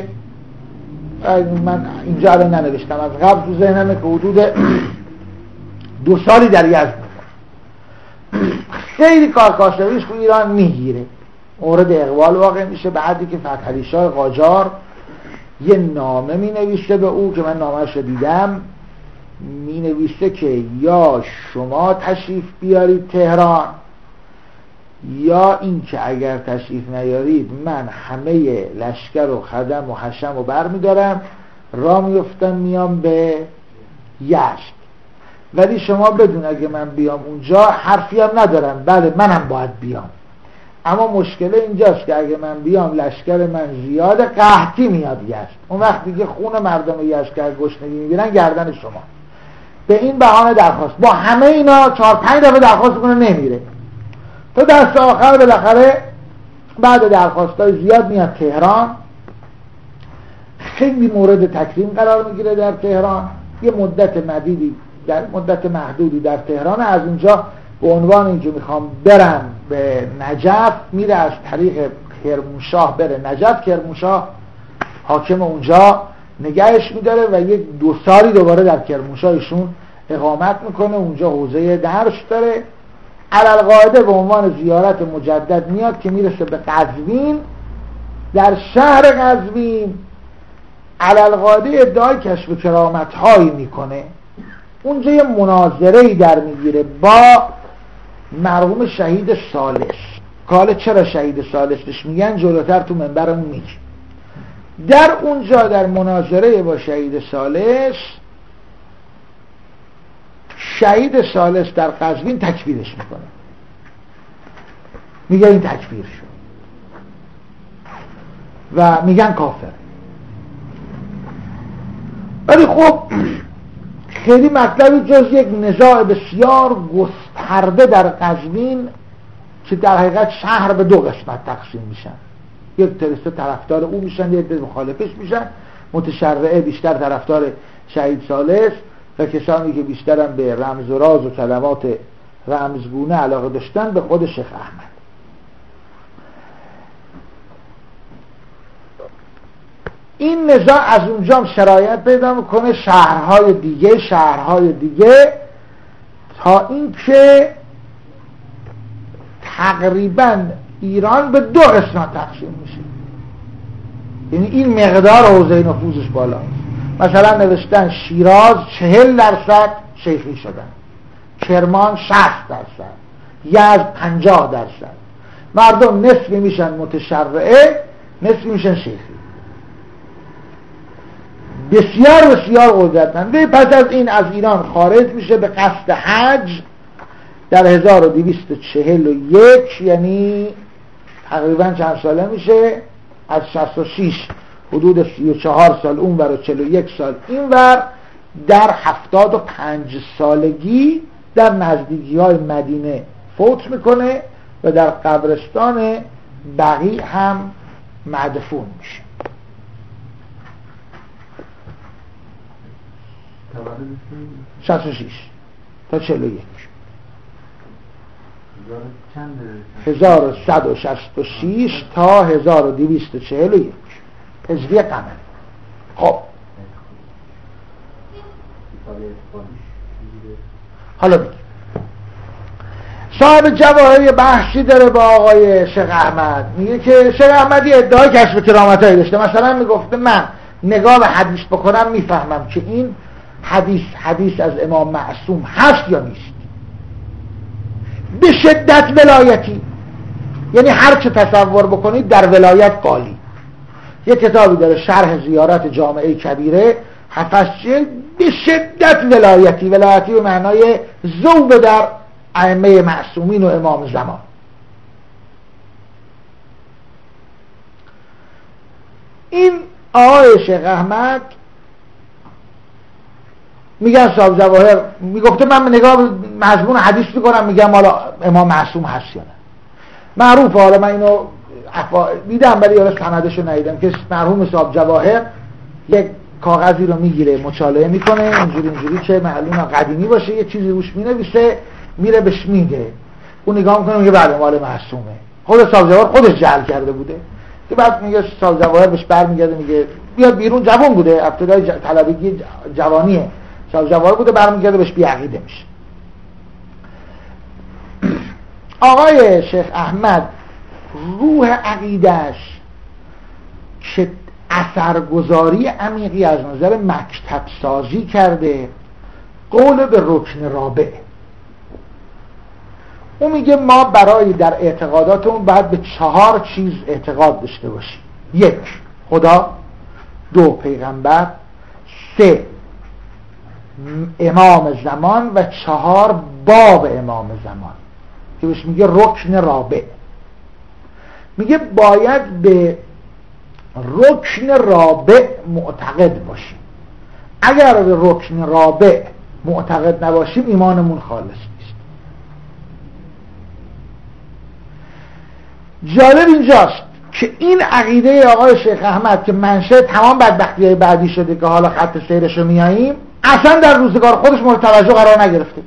من اینجا الان ننوشتم، از قبل تو ذهنمه که حدود 2 سالی در یزد میکنه. خیلی کارکاسبیش تو ایران میگیره، مورد اقبال واقع میشه. بعدی که فتحعلی شاه قاجار یه نامه می نویسه به او که من نامه‌اش رو دیدم، می نویسه که یا شما تشریف بیارید تهران، یا این که اگر تشریف نیارید من همه لشکر و خدم و حشم رو بر می دارم، راه میفتم میام به یزد، ولی شما بدون اگه من بیام اونجا حرفی هم ندارم، بله منم باید بیام، اما مشکل اینجاست که اگه من بیام لشکر من زیاده، قحطی میاد یزد، اون وقت دیگه خون مردم یزد که گشنگی میگیرن گردن شما. به این بهانه درخواست، با همه اینا 4-5 دفعه درخواست کنه نمیره، تا دست آخر بالاخره بعد درخواستای زیاد میاد تهران. خیلی مورد تکریم قرار میگیره در تهران، یه مدت محدودی در تهران. از اونجا به عنوان اینکه میخوام برم به نجف، میره از طریق کرمانشاه بره نجف. کرمانشاه حاکم اونجا نگهش میداره و یک 2 سالی دوباره در کرمانشاه ایشون اقامت میکنه. اونجا حوزه درس داره. علالقاعده به عنوان زیارت مجدد میاد که میرسه به قزوین. در شهر قزوین علالقاعده ادعای کشف کرامت هایی میکنه. اونجا یه مناظره‌ای در میگیره با مرحوم شهید ثالث. حالا چرا شهید ثالثش میگن جلوتر تو منبرمون میگه. در اونجا در مناظره با شهید ثالث، شهید ثالث در قزوین تکفیرش میکنه، میگه این تکفیر شد و میگن کافر. ولی خب خیلی مطلبی جز یک نزاع بسیار گسترده در قزوین که در حقیقت شهر به 2 قسمت تقسیم میشن، یک طرف طرفدار او میشن، یک طرف مخالفش میشن. متشرعه بیشتر طرفدار شهید ثالث و کسانی که بیشتر هم به رمز و راز و کلمات رمزگونه علاقه داشتن به خود شیخ احمد. این نزاع از اونجا هم شرایط پیدا میکنه شهرهای دیگه تا اینکه تقریبا ایران به 2 قسمت تقسیم میشه. یعنی این مقدار حوزه نفوذش بالاست. مثلا نوشتن شیراز 40% شیخی شدن، کرمان 60%، یزد 50%. مردم نصفی میشن متشرعه، نصفی میشن شیخی. بسیار بسیار قدرتمنده. پس از این از ایران خارج میشه به قصد حج در 1241، یعنی تقریبا چند ساله میشه؟ از 66 حدود 34 سال اون ور و 41 سال این ور. در 75 سالگی در نزدیکی های مدینه فوت میکنه و در قبرستان بقیع هم مدفون میشه. تولد 66 تا 41 چند 1166 تا 1241 هجری قمری. خب حالا بگیم صاحب جواهر بحثی داره با آقای شیخ احمد، میگه که شیخ احمدی ادعای کشف کرامتایی داشته. مثلا میگفته من نگاه به حدیث بکنم میفهمم که این حدیث از امام معصوم هست یا نیست. به شدت ولایتی، یعنی هر چه تصور بکنید در ولایت قالی. یک کتابی داره شرح زیارت جامعه کبیره 7 جلد، به شدت ولایتی به معنای ذوب در ائمه معصومین و امام زمان. این آقای شیخ احمد میگن صاحب جواهر میگفته من نگاه به مضمون حدیث میکنم میگم حالا امام معصوم هست یا نه. معروفه، حالا من اینو دیدم ولی حالا سندشو ندیدم، که مرحوم صاحب جواهر یک کاغذی رو میگیره مچاله میکنه اینجوری که معلومه قدیمی باشه، یه چیزی روش مینویسه میره بهش میده، اون نگاه میکنه میگه بله مال معصومه. خود صاحب جواهر خودش جعل کرده بوده که بعد میگه صاحب جواهر بهش برمیگرده میگه بیاد بیرون، جوان بوده، ابتدای طلبگی جوانیه صاحب جواهر بوده، برمیگرده بهش بی عقیده میشه. آقای شیخ احمد روح عقیدهش که اثرگذاری عمیقی از نظر مکتب سازی کرده، قول به رکن رابع. اون میگه ما برای در اعتقاداتمون باید به 4 چیز اعتقاد داشته باشیم: 1 خدا، 2 پیغمبر، 3 امام زمان و 4 باب امام زمان که بهش میگه رکن رابع. میگه باید به رکن رابع معتقد باشیم. اگر به رکن رابع معتقد نباشیم ایمانمون خالص نیست. جالب اینجاست که این عقیده آقای شیخ احمد که منشأ تمام بدبختی‌های بعدی شده که حالا خط سیرش رو میاییم، اصلا در روزگار خودش مورد توجه قرار نگرفته.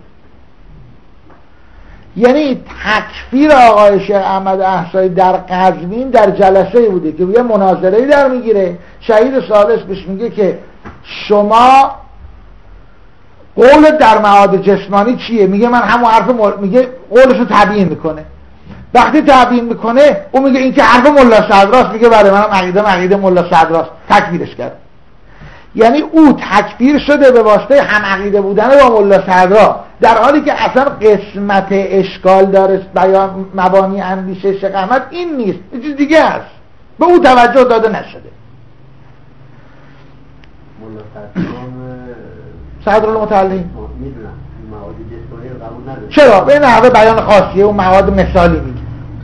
یعنی تکفیر آقای شیخ احمد احصایی در قزوین در جلسه بوده که یه مناظره‌ای در میگیره، شهید ثالث بهش میگه که شما قول در معاد جسمانی چیه؟ میگه من همون حرف میگه قولشو تبیین میکنه. وقتی تبیین میکنه اون میگه این که حرف ملا صدراست، میگه بله منم عقیده ملا صدراست، تکفیرش کرد. یعنی او تکفیر شده به واسطه هم عقیده بودن با ملا صدرا، در حالی که اصلا قسمت اشکال داره بیان مبانی اندیشه شیخ احمد این نیست، یه چیز دیگه است، به او توجه داده نشده. صدر المتعلم میدونم مواد جسمانی رو قبول نداره. چرا؟ به نحوه بیان خاصیه، اون مواد مثالی میگه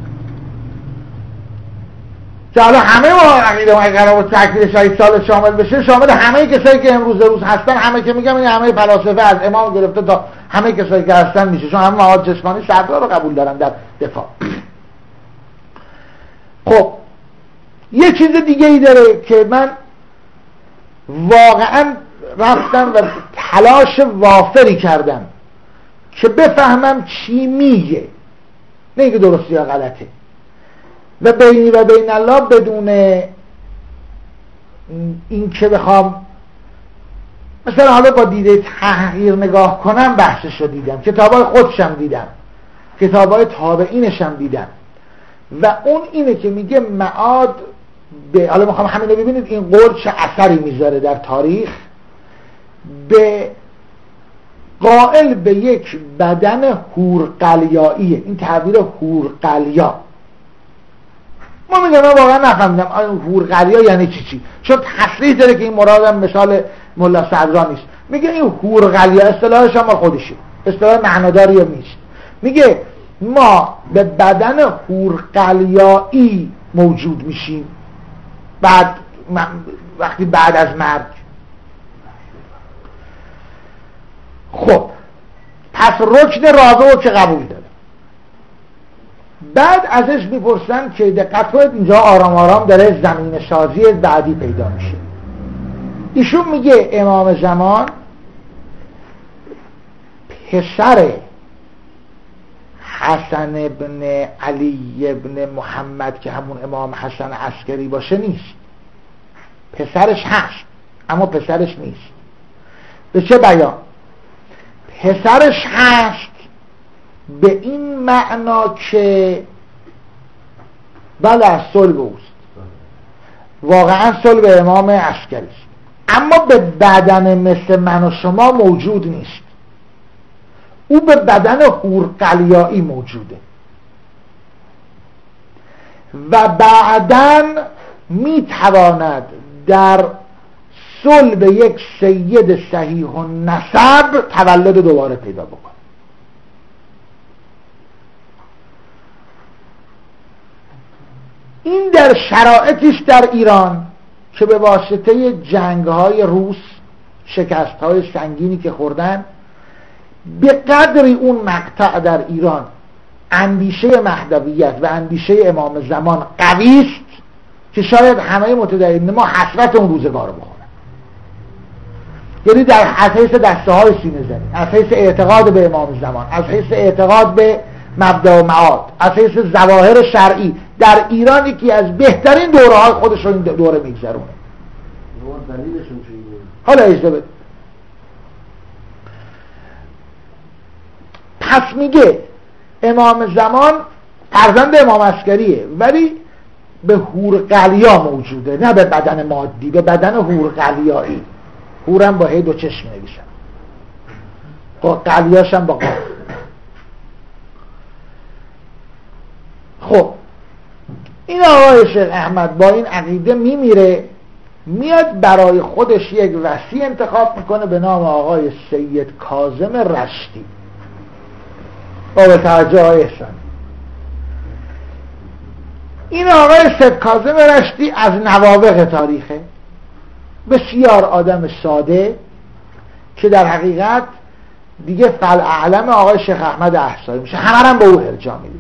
که حالا همه ما عقیده ما قرار بود تکفیر شهید سال شامل بشه، شامل همه کسایی که امروز هستن، همه که میگم این همه فلاسفه از امام گرفته تا همه کسایی که هستن میشه، چون همه مواد جسمانی صدرا رو قبول دارن در دفاع. خب یه چیز دیگه ای داره که من واقعا رفتم و تلاش وافری کردم که بفهمم چی میگه، نه که درستی یا غلطه، و بینی و بین الله بدون این که بخوام مثلا حالا با دیده تحقیر نگاه کنم بحثش رو دیدم، کتابای خودشم دیدم، کتابای تابعینشم دیدم، و اون اینه که میگه معاد حالا میخوام همین رو ببینید این قول چه اثری میذاره در تاریخ، به قائل به یک بدن حورقلیاییه. این تعبیر حورقلیا ما میگم من واقعا نفهمیدم حورقلیا یعنی چی، چون تصریح داره که این مرادم مثال ملا صدرا نیست. میگه این حورقلیا اصطلاحش هم خودشه، اصطلاح معناداری نیست. میگه ما به بدن حورقلیایی موجود میشیم وقتی بعد از مرگ. خب پس رکن رابعه رو که قبول داره. بعد ازش میپرسن که دقت کنید اینجا آرام آرام داره زمین سازی بعدی پیدا میشه. ایشون میگه امام زمان پسر حسن ابن علی ابن محمد که همون امام حسن عسکری باشه نیست. پسرش هست اما پسرش نیست. به چه بیان؟ پسرش هست به این معنا که بله صلب اوست، واقعا صلب امام عسکری است، اما به بدن مثل من و شما موجود نیست. او به بدن حورقلیایی موجوده و بعداً میتواند در صلب یک سید صحیح النسب تولد دوباره پیدا بکنه. این در شرایطیش در ایران که به واسطه جنگ‌های روس، شکست‌های سنگینی که خوردن، به قدری اون مقطع در ایران اندیشه مهدویت و اندیشه امام زمان قوی است که شاید همه متدینین ما حسرت اون روزگار رو بخورن. یعنی در از حیث دسته های سینه زنی، از حیث اعتقاد به امام زمان، از حیث اعتقاد به مبدأ و معاد، از حیث ظواهر شرعی، در ایران یکی از بهترین دوره های خودش رو این دوره میگذرونه. حالا اجازه بده. پس میگه امام زمان فرزند امام عسکریه ولی به حورقلیا موجوده، نه به بدن مادی، به بدن حورقلیایی. حورم با هی دو چشم نویسن، قلیاش هم با قاف. خب این آقای شیخ احمد با این عقیده میمیره، میاد برای خودش یک وصی انتخاب میکنه به نام آقای سید کاظم رشتی. با به توجه های احسان، این آقای سید کاظم رشتی از نوابغ تاریخه، بسیار آدم ساده که در حقیقت دیگه فالاعلم آقای شیخ احمد احصایی میشه، همه هم به او ارجاع میده.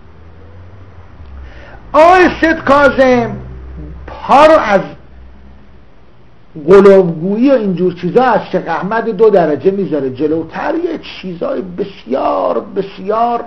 آقای سید کاظم پا رو از قلوبگویی و اینجور چیزا از شیخ احمد 2 درجه میذاره جلوتر، یه چیزای بسیار بسیار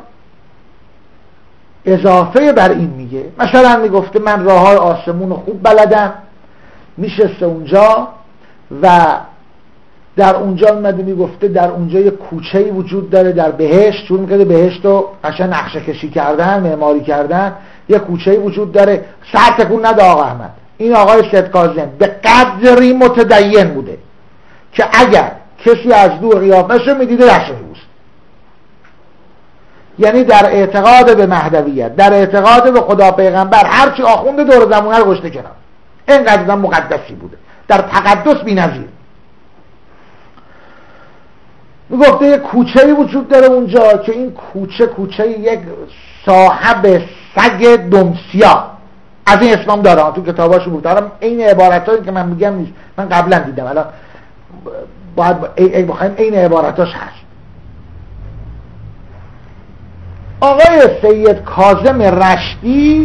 اضافه بر این میگه. مثلا میگفته من راههای آسمون خوب بلدم، میشسته اونجا و در اونجا اومده میگفته در اونجا یه کوچه‌ای وجود داره در بهشت، چون میگه بهشت رو قشنگ نقشه کشی کردن، معماری کردن، یه کوچه‌ای وجود داره. سر تکون نده آقا احمد. این آقای سید کاظم به قدری متدین بوده که اگر کسی از دور قیافش رو میدیده دست میبوست. یعنی در اعتقاد به مهدویت، در اعتقاد به خدا پیغمبر، هرچی آخوند دور زمونه رو گشته کنار، اینقدر مقدسی بوده، در تقدس بی‌نظیر. میگفته یک کوچه‌ای وجود داره اونجا که این کوچه یک صاحب سگ دمسیا، از این اسلام داره، تو کتاباشو گفته. الان این عبارتایی که من میگم نیست، من قبلا دیدم، الان باید بخوایم این عبارتاش هست. آقای سید کاظم رشتی،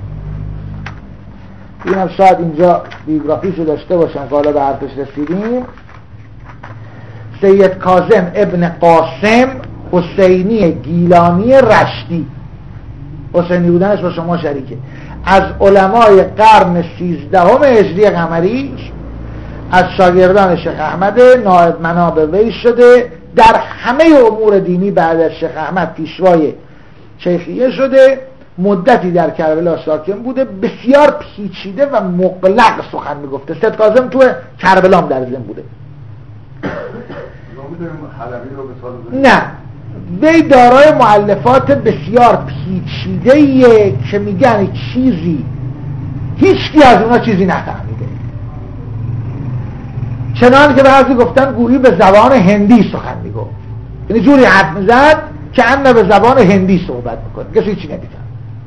اینم شاید اینجا بیوگرافیشو داشته باشم که حالا به حرفش رسیدیم. سید کاظم ابن قاسم حسینی گیلانی رشتی، حسینی بودنش با شما شریکه، از علمای قرن 13 هجری قمری، از شاگردان شیخ احمد، نائب مناب وی شده، در همه امور دینی بعد از شیخ احمد پیشوای شیخیه شده، مدتی در کربلا ساکن بوده، بسیار پیچیده و مغلق سخن میگفته. سید کاظم تو کربلا هم در زن بوده. نه، وی دارای مؤلفات بسیار پیچیده‌ایه که میگن چیزی هیچکی از اونا چیزی نفهمیده، چنان که بعضی گفتن گویی به زبان هندی سخن میگفت، یعنی جوری حرف میزد که انه به زبان هندی صحبت میکنه، کسی چی نمیفهم.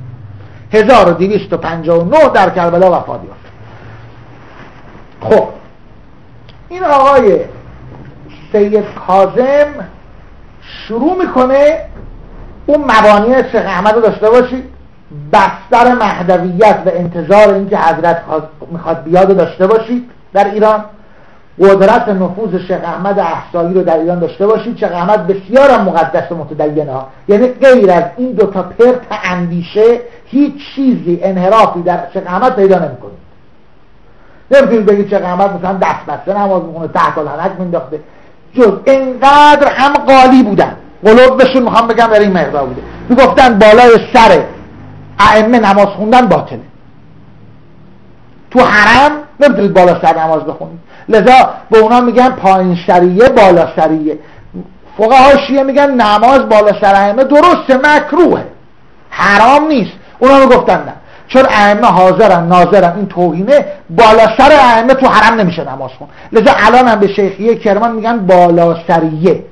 1259 در کربلا وفات یافت. خب این آقای سید کاظم شروع میکنه اون مبانی شیخ احمد رو داشته باشید، بستر مهدویت و انتظار اینکه حضرت میخواد بیاد رو داشته باشید در ایران، قدرت نفوذ شیخ احمد احصایی رو در ایران داشته باشید. شیخ احمد بسیار هم مقدس و متدینه ها، یعنی غیر از این دوتا پرت اندیشه هیچ چیزی انحرافی در شیخ احمد پیدا نمی‌کنید. نمیتونید بگید شیخ احمد مثلا دست بسته نماز میخونه، تحت الحنک مینداخته، جز اینقدر هم قالی بودن، قلوبشون میخوام بگم در این مقدار بوده، میگفتن بالای سر ائمه نماز خوندن باطله، تو حرم نمیتونید بالا سر نماز بخونید، لذا به اونا میگن پایین سریه بالا سریه. فقها شیعه میگن نماز بالا سر ائمه درسته، مکروهه، حرام نیست. اونا میگفتن نه، چون ائمه حاضرن ناظرن، این توهینه، بالا سر ائمه تو حرم نمیشه نماز خون. لذا الان هم به شیخیه کرمان میگن بالا سریه،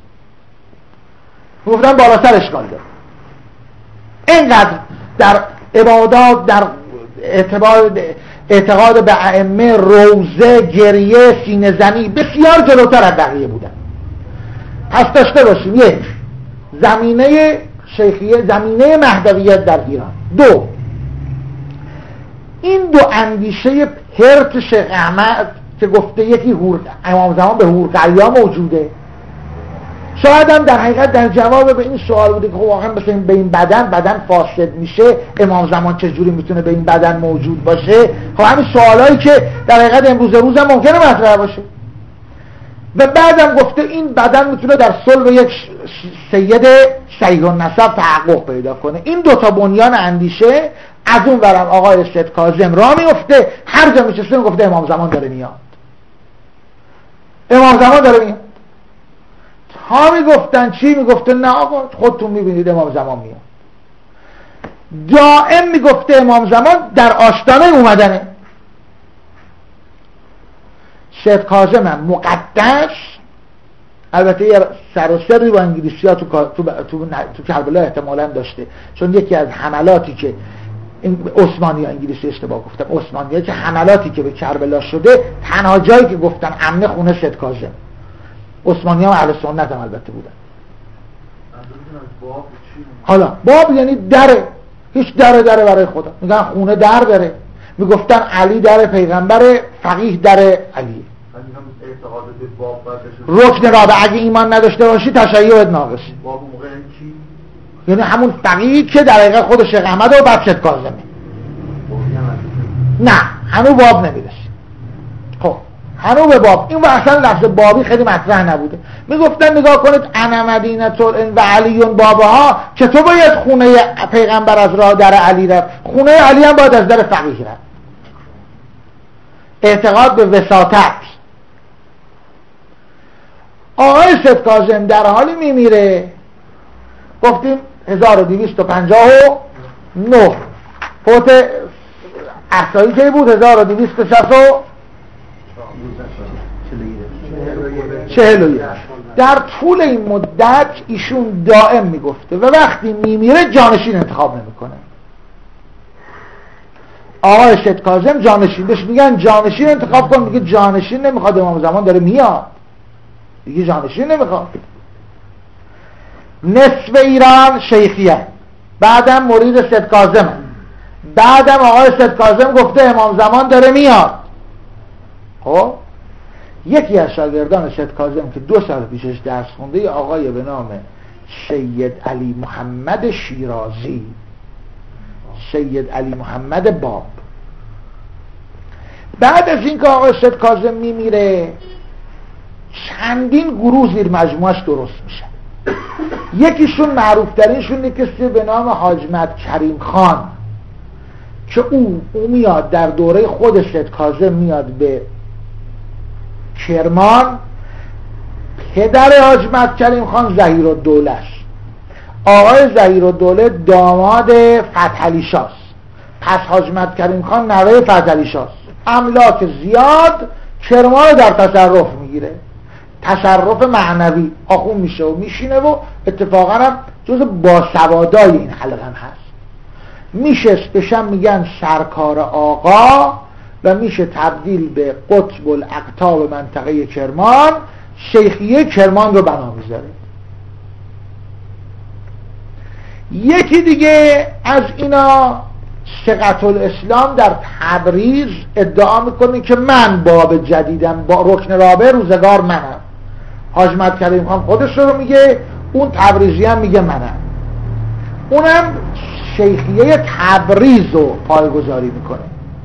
گفتن بالا سر اشکال داره. اینقدر در عبادات، در اعتقاد به ائمه، روزه، گریه، سینه زنی بسیار جلوتر از بقیه بودن. پس داشته باشیم یک، زمینه شیخیه، زمینه مهدویت در ایران. دو، این دو اندیشه پرت شیخ احمد که گفته یکی امام زمان به هورقریا موجوده، شاید هم در حقیقت در جواب به این سوال بوده که خب واقعا مثلا به این بدن فاسد میشه، امام زمان چجوری میتونه به این بدن موجود باشه. خب همین سوالایی که در حقیقت امروز هم ممکنه مطرح باشه. و بعدم گفته این بدن میتونه در صلب یک سید صحیح النسب تحقق پیدا کنه. این دوتا بنیان اندیشه از اون ورم آقای سید کاظم را میفته، هر جا میشسته گفته امام زمان داره میاد، امام زمان داره میاد. ها میگفتن چی؟ میگفتن نه آقا خودتون میبینید امام زمان میاد. دائم میگفته امام زمان در آستانه اومدنه. سید کاظم هم مقدس، البته یه سر و سری با انگلیسی ها تو کربلا احتمالاً داشته، چون یکی از حملاتی که عثمانی ها، انگلیسی اشتباه گفتم، عثمانی ها که حملاتی که به کربلا شده، تنها جایی که گفتن امن خونه سید کاظم. عثمانی ها اهل سنت هم البته بودن. حالا باب یعنی دره، هیچ دره برای خدا، میگن خونه در داره. میگفتن علی در پیغمبر، فقیه در علی. رکن رابع اگه ایمان نداشته باشی تشیع ناقص. باب موقع چی؟ یعنی همون فقیه که در حقیقت خود شیخ احمد و بعد سید کاظمه. نه هنوز باب نمیرسه. خب هنوز به باب، این اصلا لفظ بابی خیلی مطرح نبوده. میگفتن نگاه کنید انا مدینه و علیون بابها، که تو باید خونه پیغمبر از راه در علی رفت، خونه علی هم باید از در فقیه رفت. اعتقاد به وساطت. آقای سید کاظم در حالی میمیره، گفتیم 1259 فوت احصایی که بود 1241. در طول این مدت ایشون دائم میگفته و وقتی میمیره جانشین انتخاب نمیکنه. آقای سید کاظم جانشین، بهش میگن جانشین انتخاب کن، میگه جانشین نمیخواد، امام زمان داره میاد، دیگه جانشین نمیخواد. نصف ایران شیخیه، بعدم مرید سید کاظم، بعدم آقای سید کاظم گفته امام زمان داره میاد. خب یکی از شاگردان سید کاظم که 2 سال پیشش درس خونده، آقای به نام سید علی محمد شیرازی، سید علی محمد باب، بعد از اینکه آقای سید کاظم میمیره چندین گروه زیر مجموعش درست میشه. یکیشون معروف ترینشون کسی به نام حاج مد کریم خان که او میاد در دوره خود سید کاظم میاد به کرمان. پدر حاج مد کریم خان ظهیرالدوله است. آقای ظهیرالدوله داماد فتحعلی شاست. پس حاج مد کریم خان نوه فضلی شاست، املاک زیاد کرمان رو در تصرف میگیره، تصرف معنوی آخون میشه و میشینه و اتفاقا هم جز باسوادای این حلقه هست. میشه بشم میگن سرکار آقا و میشه تبدیل به قطب الاقطاب منطقه کرمان، شیخیه کرمان رو بنا میذاره. یکی دیگه از اینا ثقة الاسلام در تبریز ادعا میکنه که من باب جدیدم، با رکن رابع روزگار منم. حاج مد کریم خان خودش رو میگه، اون تبریزی هم میگه منم. اونم شیخیه تبریز رو پایگذاری میکنه.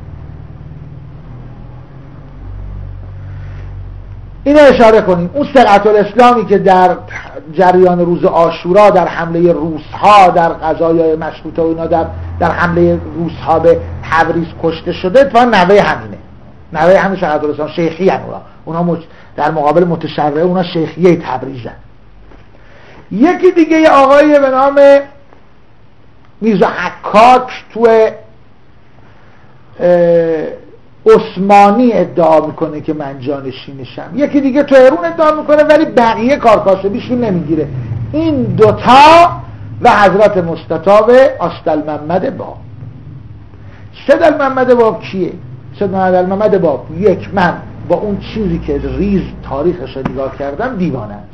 اینو اشاره کنیم. اون ثقة الاسلامی که در جریان روز عاشورا در حمله روس‌ها در قضایای مشروطه و اینا در حمله روس‌ها به تبریز کشته شده، اتفاقا نوه همینه، نوه همین ثقة الاسلام، شیخی هن اونا در مقابل متشرعه اونا شیخیه تبریزن. یکی دیگه یه آقای به نام میرزا حکاک تو عثمانی ادعا میکنه که من جانشینشم، یکی دیگه تو ایرون ادعا میکنه، ولی بقیه کارکاسبیشون نمیگیره. این دوتا و حضرت مستطاب آستالمحمد باب. سیدالمحمد باب کیه؟ سیدالمحمد باب یک، من با اون چیزی که ریز تاریخش رو نگاه کردم دیوانه است.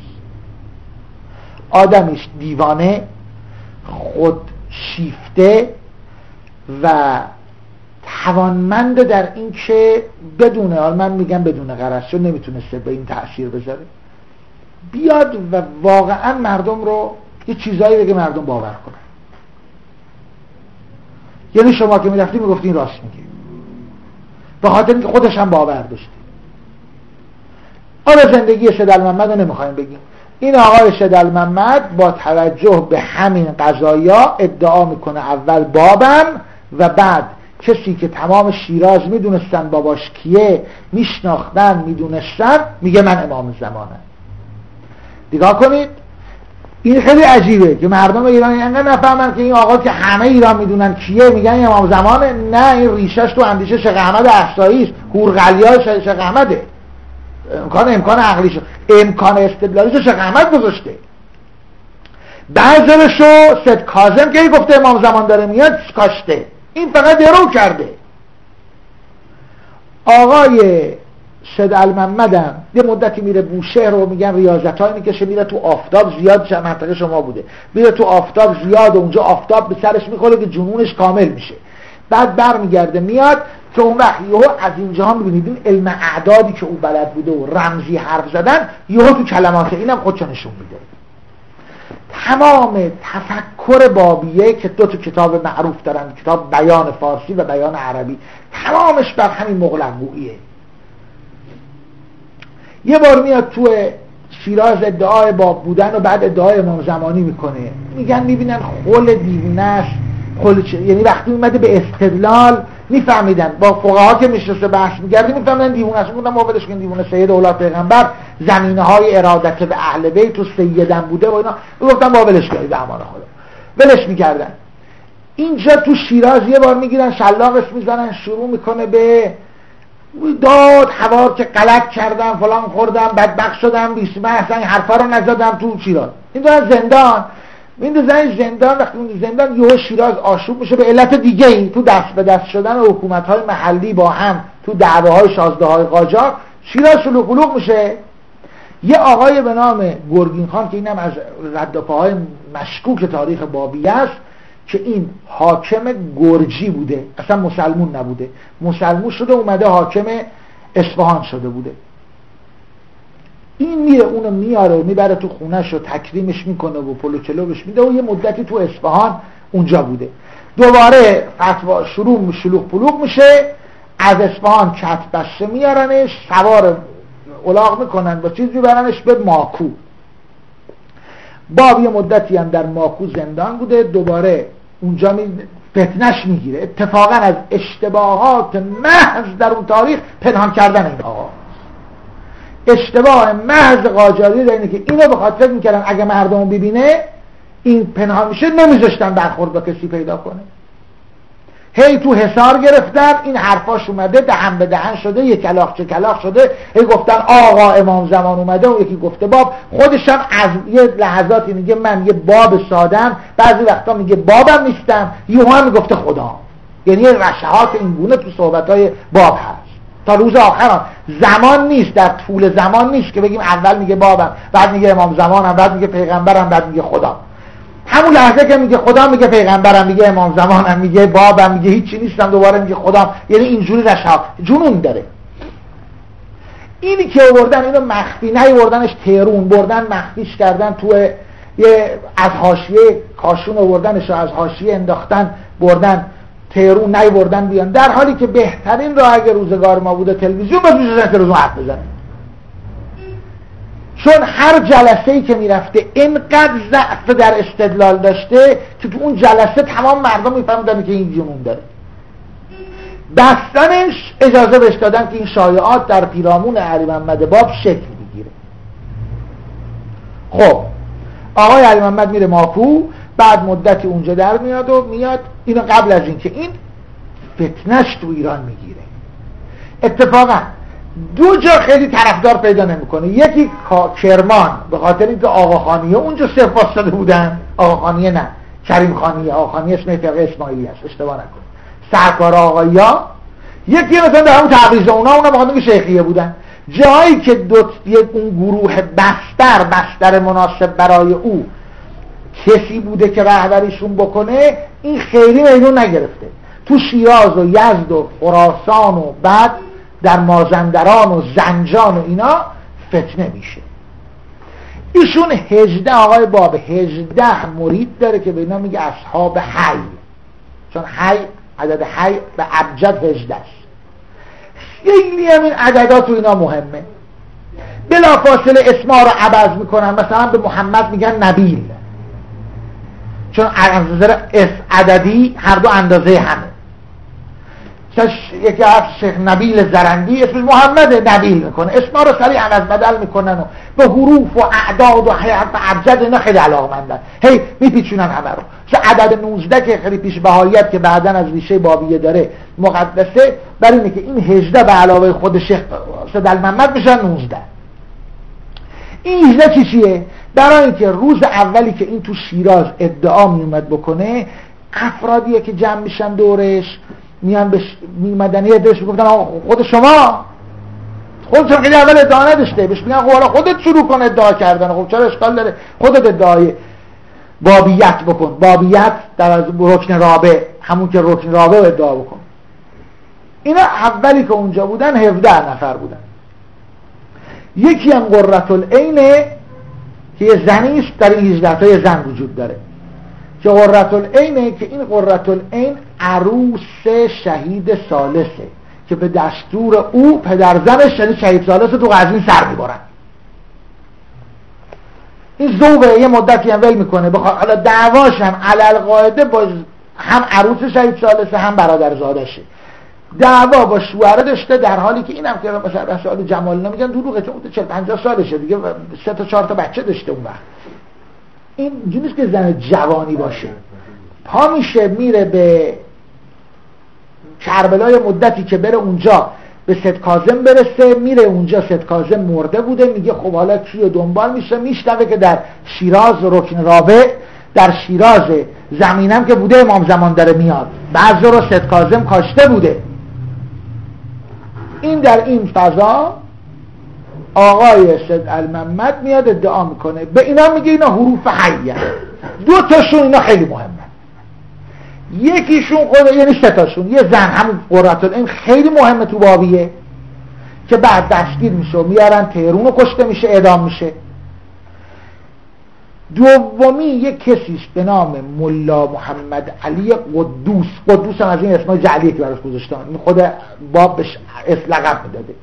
آدمیش دیوانه، خود شیفته و توانمند در این که بدونه، حالا من میگم بدون غرض، چون نمیتونسته به این تأثیر بذاره، بیاد و واقعا مردم رو یه چیزایی بگه مردم باور کنن. یعنی شما که میرفتی میگفتین راست میگی، به خاطر اینکه خودش هم باور داشته. حالا زندگی سیدالمحمد رو نمیخوایم بگیم. این آقای سیدالمحمد با توجه به همین قضایا ادعا میکنه اول بابم و بعد کسی که تمام شیراز میدونستن باباش کیه، میشناختن، میدونستن، میگه من امام زمانم. دیگاه کنید، این خیلی عجیبه که مردم ایران اینقدر نفهمن که این آقا که همه ایران میدونن کیه میگن امام زمانه. نه، این ریشش تو اندیشه شیخ احمد احصایی است، هورقلیای شیخ احمده. امکان عقلیشو، امکان استدلالیشو شیخ احمد گذاشته. بعضرشو سید کاظم که گفته امام زمان داره میاد کاشته، این فقط درو کرده. آقای سیدالمحمد هم یه مدتی میره بوشهر رو میگن ریاضتایی میکشه، میره تو آفتاب زیاد، منطقه شما بوده، میره تو آفتاب زیاد و اونجا آفتاب به سرش میخوره که جنونش کامل میشه. بعد برمیگرده میاد که اون وقت یهو از اینجا میبینید این علم اعدادی که او بلد بوده و رمزی حرف زدن یهو تو کلمات اینم خودشو نشون میده. تمام تفکر بابیه که دو تا کتاب معروف دارن، کتاب بیان فارسی و بیان عربی، تمامش بر همین مغلقگوییه. یه بار میاد تو شیراز ادعای باب بودن و بعد ادعای امام زمانی میکنه، میگن میبینن خل دیوونه است، یعنی وقتی اومده به استدلال میفهمیدن، با فقها که میشسته بحث میگردی میفهمیدن دیوونه است. میگن ما ولش کن، دیوونه سید اولاد پیغمبر، زمینه های ارادت به اهل بیت و سیدم بوده و اینا، گفتن با ولش کنید به امان خدا، ولش میکردن. اینجا تو شیراز یه بار میگیرن شلاقش میزنن، شروع میکنه به داد حوار که غلط کردم، فلان خوردم، بدبخت شدم، من اصلا این حرفا رو نزدم. تو شیراز این دارن زندان میندازن، زندان. وقتی اون زندان یهو شیراز آشوب میشه به علت دیگه ای، تو دست به دست شدن حکومت‌های محلی با هم تو دعواهای شازده‌های قاجار، شیراز شلوغ قلوغ میشه. یه آقای به نام گرگین خان که اینم از ردپاهای مشکوک تاریخ بابی است، که این حاکم گرجی بوده، اصلا مسلمون نبوده، مسلمون شده اومده حاکم اصفهان شده بوده. این میره اونو میاره و میبره تو خونهش و تکریمش میکنه و پلو کلوبش میده و یه مدتی تو اصفهان اونجا بوده. دوباره فتوا شلوغ پلوغ میشه، از اصفهان کت بسته میارنش، سوار الاغ میکنن با چیز میبرنش به ماکو. باب یه مدتی هم در ماکو زندان بوده، دوباره اونجا فتنش میگیره. اتفاقا از اشتباهات محض در اون تاریخ پنهان کردن این آقا، اشتباه محض قاجاری در اینه که اینو به خاطر میکردن اگه مردم ببینه این پنهان میشه، نمیذاشتن برخورد با کسی پیدا کنه. هی تو حصار گرفتن، این حرفاش اومده دهن به دهن شده، یک کلاغ چه کلاغ شده، هی گفتن آقا امام زمان اومده، اون یکی گفته باب. خودش هم از یه لحظاتی میگه من یه باب سادم، بعضی وقتا میگه بابم نیستم، یهو هم میگفته خدا. یعنی رشحات این گونه تو صحبتای باب هست تا روز آخر. زمان نیست، در طول زمان نیست که بگیم اول میگه بابم، بعد میگه امام زمانم، بعد میگه پیغمبرم، بعد میگه خدا. همون لحظه که میگه خدا میگه پیغمبرم، میگه امام زمانم، میگه بابم، میگه هیچی نیستم، دوباره میگه خدا. یعنی اینجوری رشحات جنون داره. اینی که آوردن اینو مخفی نیاوردنش تهرون، بردن مخفیش کردن تو یه از حاشیه کاشون آوردنش از حاشیه انداختن بردن تهرون، نیاوردن بیان، در حالی که بهترین راه اگه روزگار ما بوده تلویزیون باید میشدن تلویزیون حرف بزنن. چون هر جلسه‌ای که میرفته اینقدر ضعف در استدلال داشته که تو اون جلسه تمام مردم میفهمیدن که این جنون داره. بستنش اجازه بهش دادن که این شایعات در پیرامون علی محمد باب شکل بگیره. خب آقای علی محمد میره ماکو، بعد مدتی اونجا در میاد و میاد. اینو قبل از این که این فتنش تو ایران میگیره، اتفاقا دو جا خیلی طرفدار پیدا نمیکنه. یکی کرمان، به خاطر اینکه آقاخانیه اونجا صرف واسطه بودن، آقاخانیه نه، کریم خانیه، آقاخانیه اسم فرقه اسماعیلی است، اشتباه نکن، سرکار آقایا. یکی مثلا در همون تبریز اونا بخاطر اینکه شیخیه بودن. جایی که اون گروه بستر مناسب برای او کسی بوده که رهبریشون بکنه، این خیلی میدون نگرفته. تو شیراز و یزد و خراسان و بعد در مازندران و زنجان و اینا فتنه میشه. ایشون 18 آقای باب 18 مرید داره که به اینا میگه اصحاب حی، چون حی عدد حی به ابجد 18 است. خیلی هم این عددات و اینا مهمه. بلا فاصله اسما رو عوض میکنن، مثلا به محمد میگن نبیل، چون اس عددی هر دو اندازه همه. یکی از شیخ نبیل زرندی اسمش محمد نبیل میکنه، اسما رو سریع عوض بدل میکنن و به حروف و اعداد و حرف ابجد اینا خیلی علاقه‌مندن، هی میپیچونن همه رو. عدد 19 که خیلی پیش بهاییت که بعداً از ریشه بابیه داره مقدسه، برای اینه که این 18 به علاوه خود شیخ سید محمد میشن 19. این 18 چیه؟ برای اینکه روز اولی که این تو شیراز ادعا میومد بکنه، افرادیه که جمع میشن دورش میان میمدن یه دورش میگفتن خود شما خودتون خیلی اول ادعا نداشته، بهش میگن خب حالا خودت شروع کن ادعا کردن. خب چرا اشکال داره؟ خودت ادعای بابیت بکن. بابیت در از رکن رابع، همون که رکن رابع ادعا بکن. اینا اولی که اونجا بودن 17 نفر بودن. یکی هم قرة العینه که یه زنی است، در این 18 تا یه زن وجود داره که قرة العینه، که این قرة العین عروس شهید ثالثه که به دستور او پدرزنش یعنی شهید ثالث تو قزوین سر میبرن. این زوبه یه مدتی هم ول میکنه، حالا دعواش هم علل قاعده با هم عروس شهید ثالثه هم برادرزادشه. دعوا با شوهره داشته، در حالی که اینم که مثلا شاید جمال نمیگن دروغه، چون 40-50 سالشه دیگه، 3 تا 4 تا بچه داشته اون وقت. این اینجوری نیست که زن جوانی باشه. پا میشه میره به کربلای مدتی که بره اونجا به سید کاظم برسه، میره اونجا سید کاظم مرده بوده، میگه خب حالا کیو دنبال میشه، میشنوه که در شیراز رکن رابع، در شیراز زمینم که بوده امام زمان داره میاد، بعضی رو سید کاظم کاشته بوده. این در این فضا آقای سید المحمد میاد ادعا میکنه، به اینا میگه اینا حروف حیه. 2 تاشون اینا خیلی مهمه، یکیشون یعنی 3 تاشون، یه زن همون قرة العین خیلی مهمه تو بابیه که بعد دستگیر میشه و میارن تهرون و کشته میشه، اعدام میشه. دومی یک کسیش به نام ملا محمد علی قدوس. قدوس هم از این اسمای جعلیه که براش گذاشتن، این خود باب بهش لقب میداده.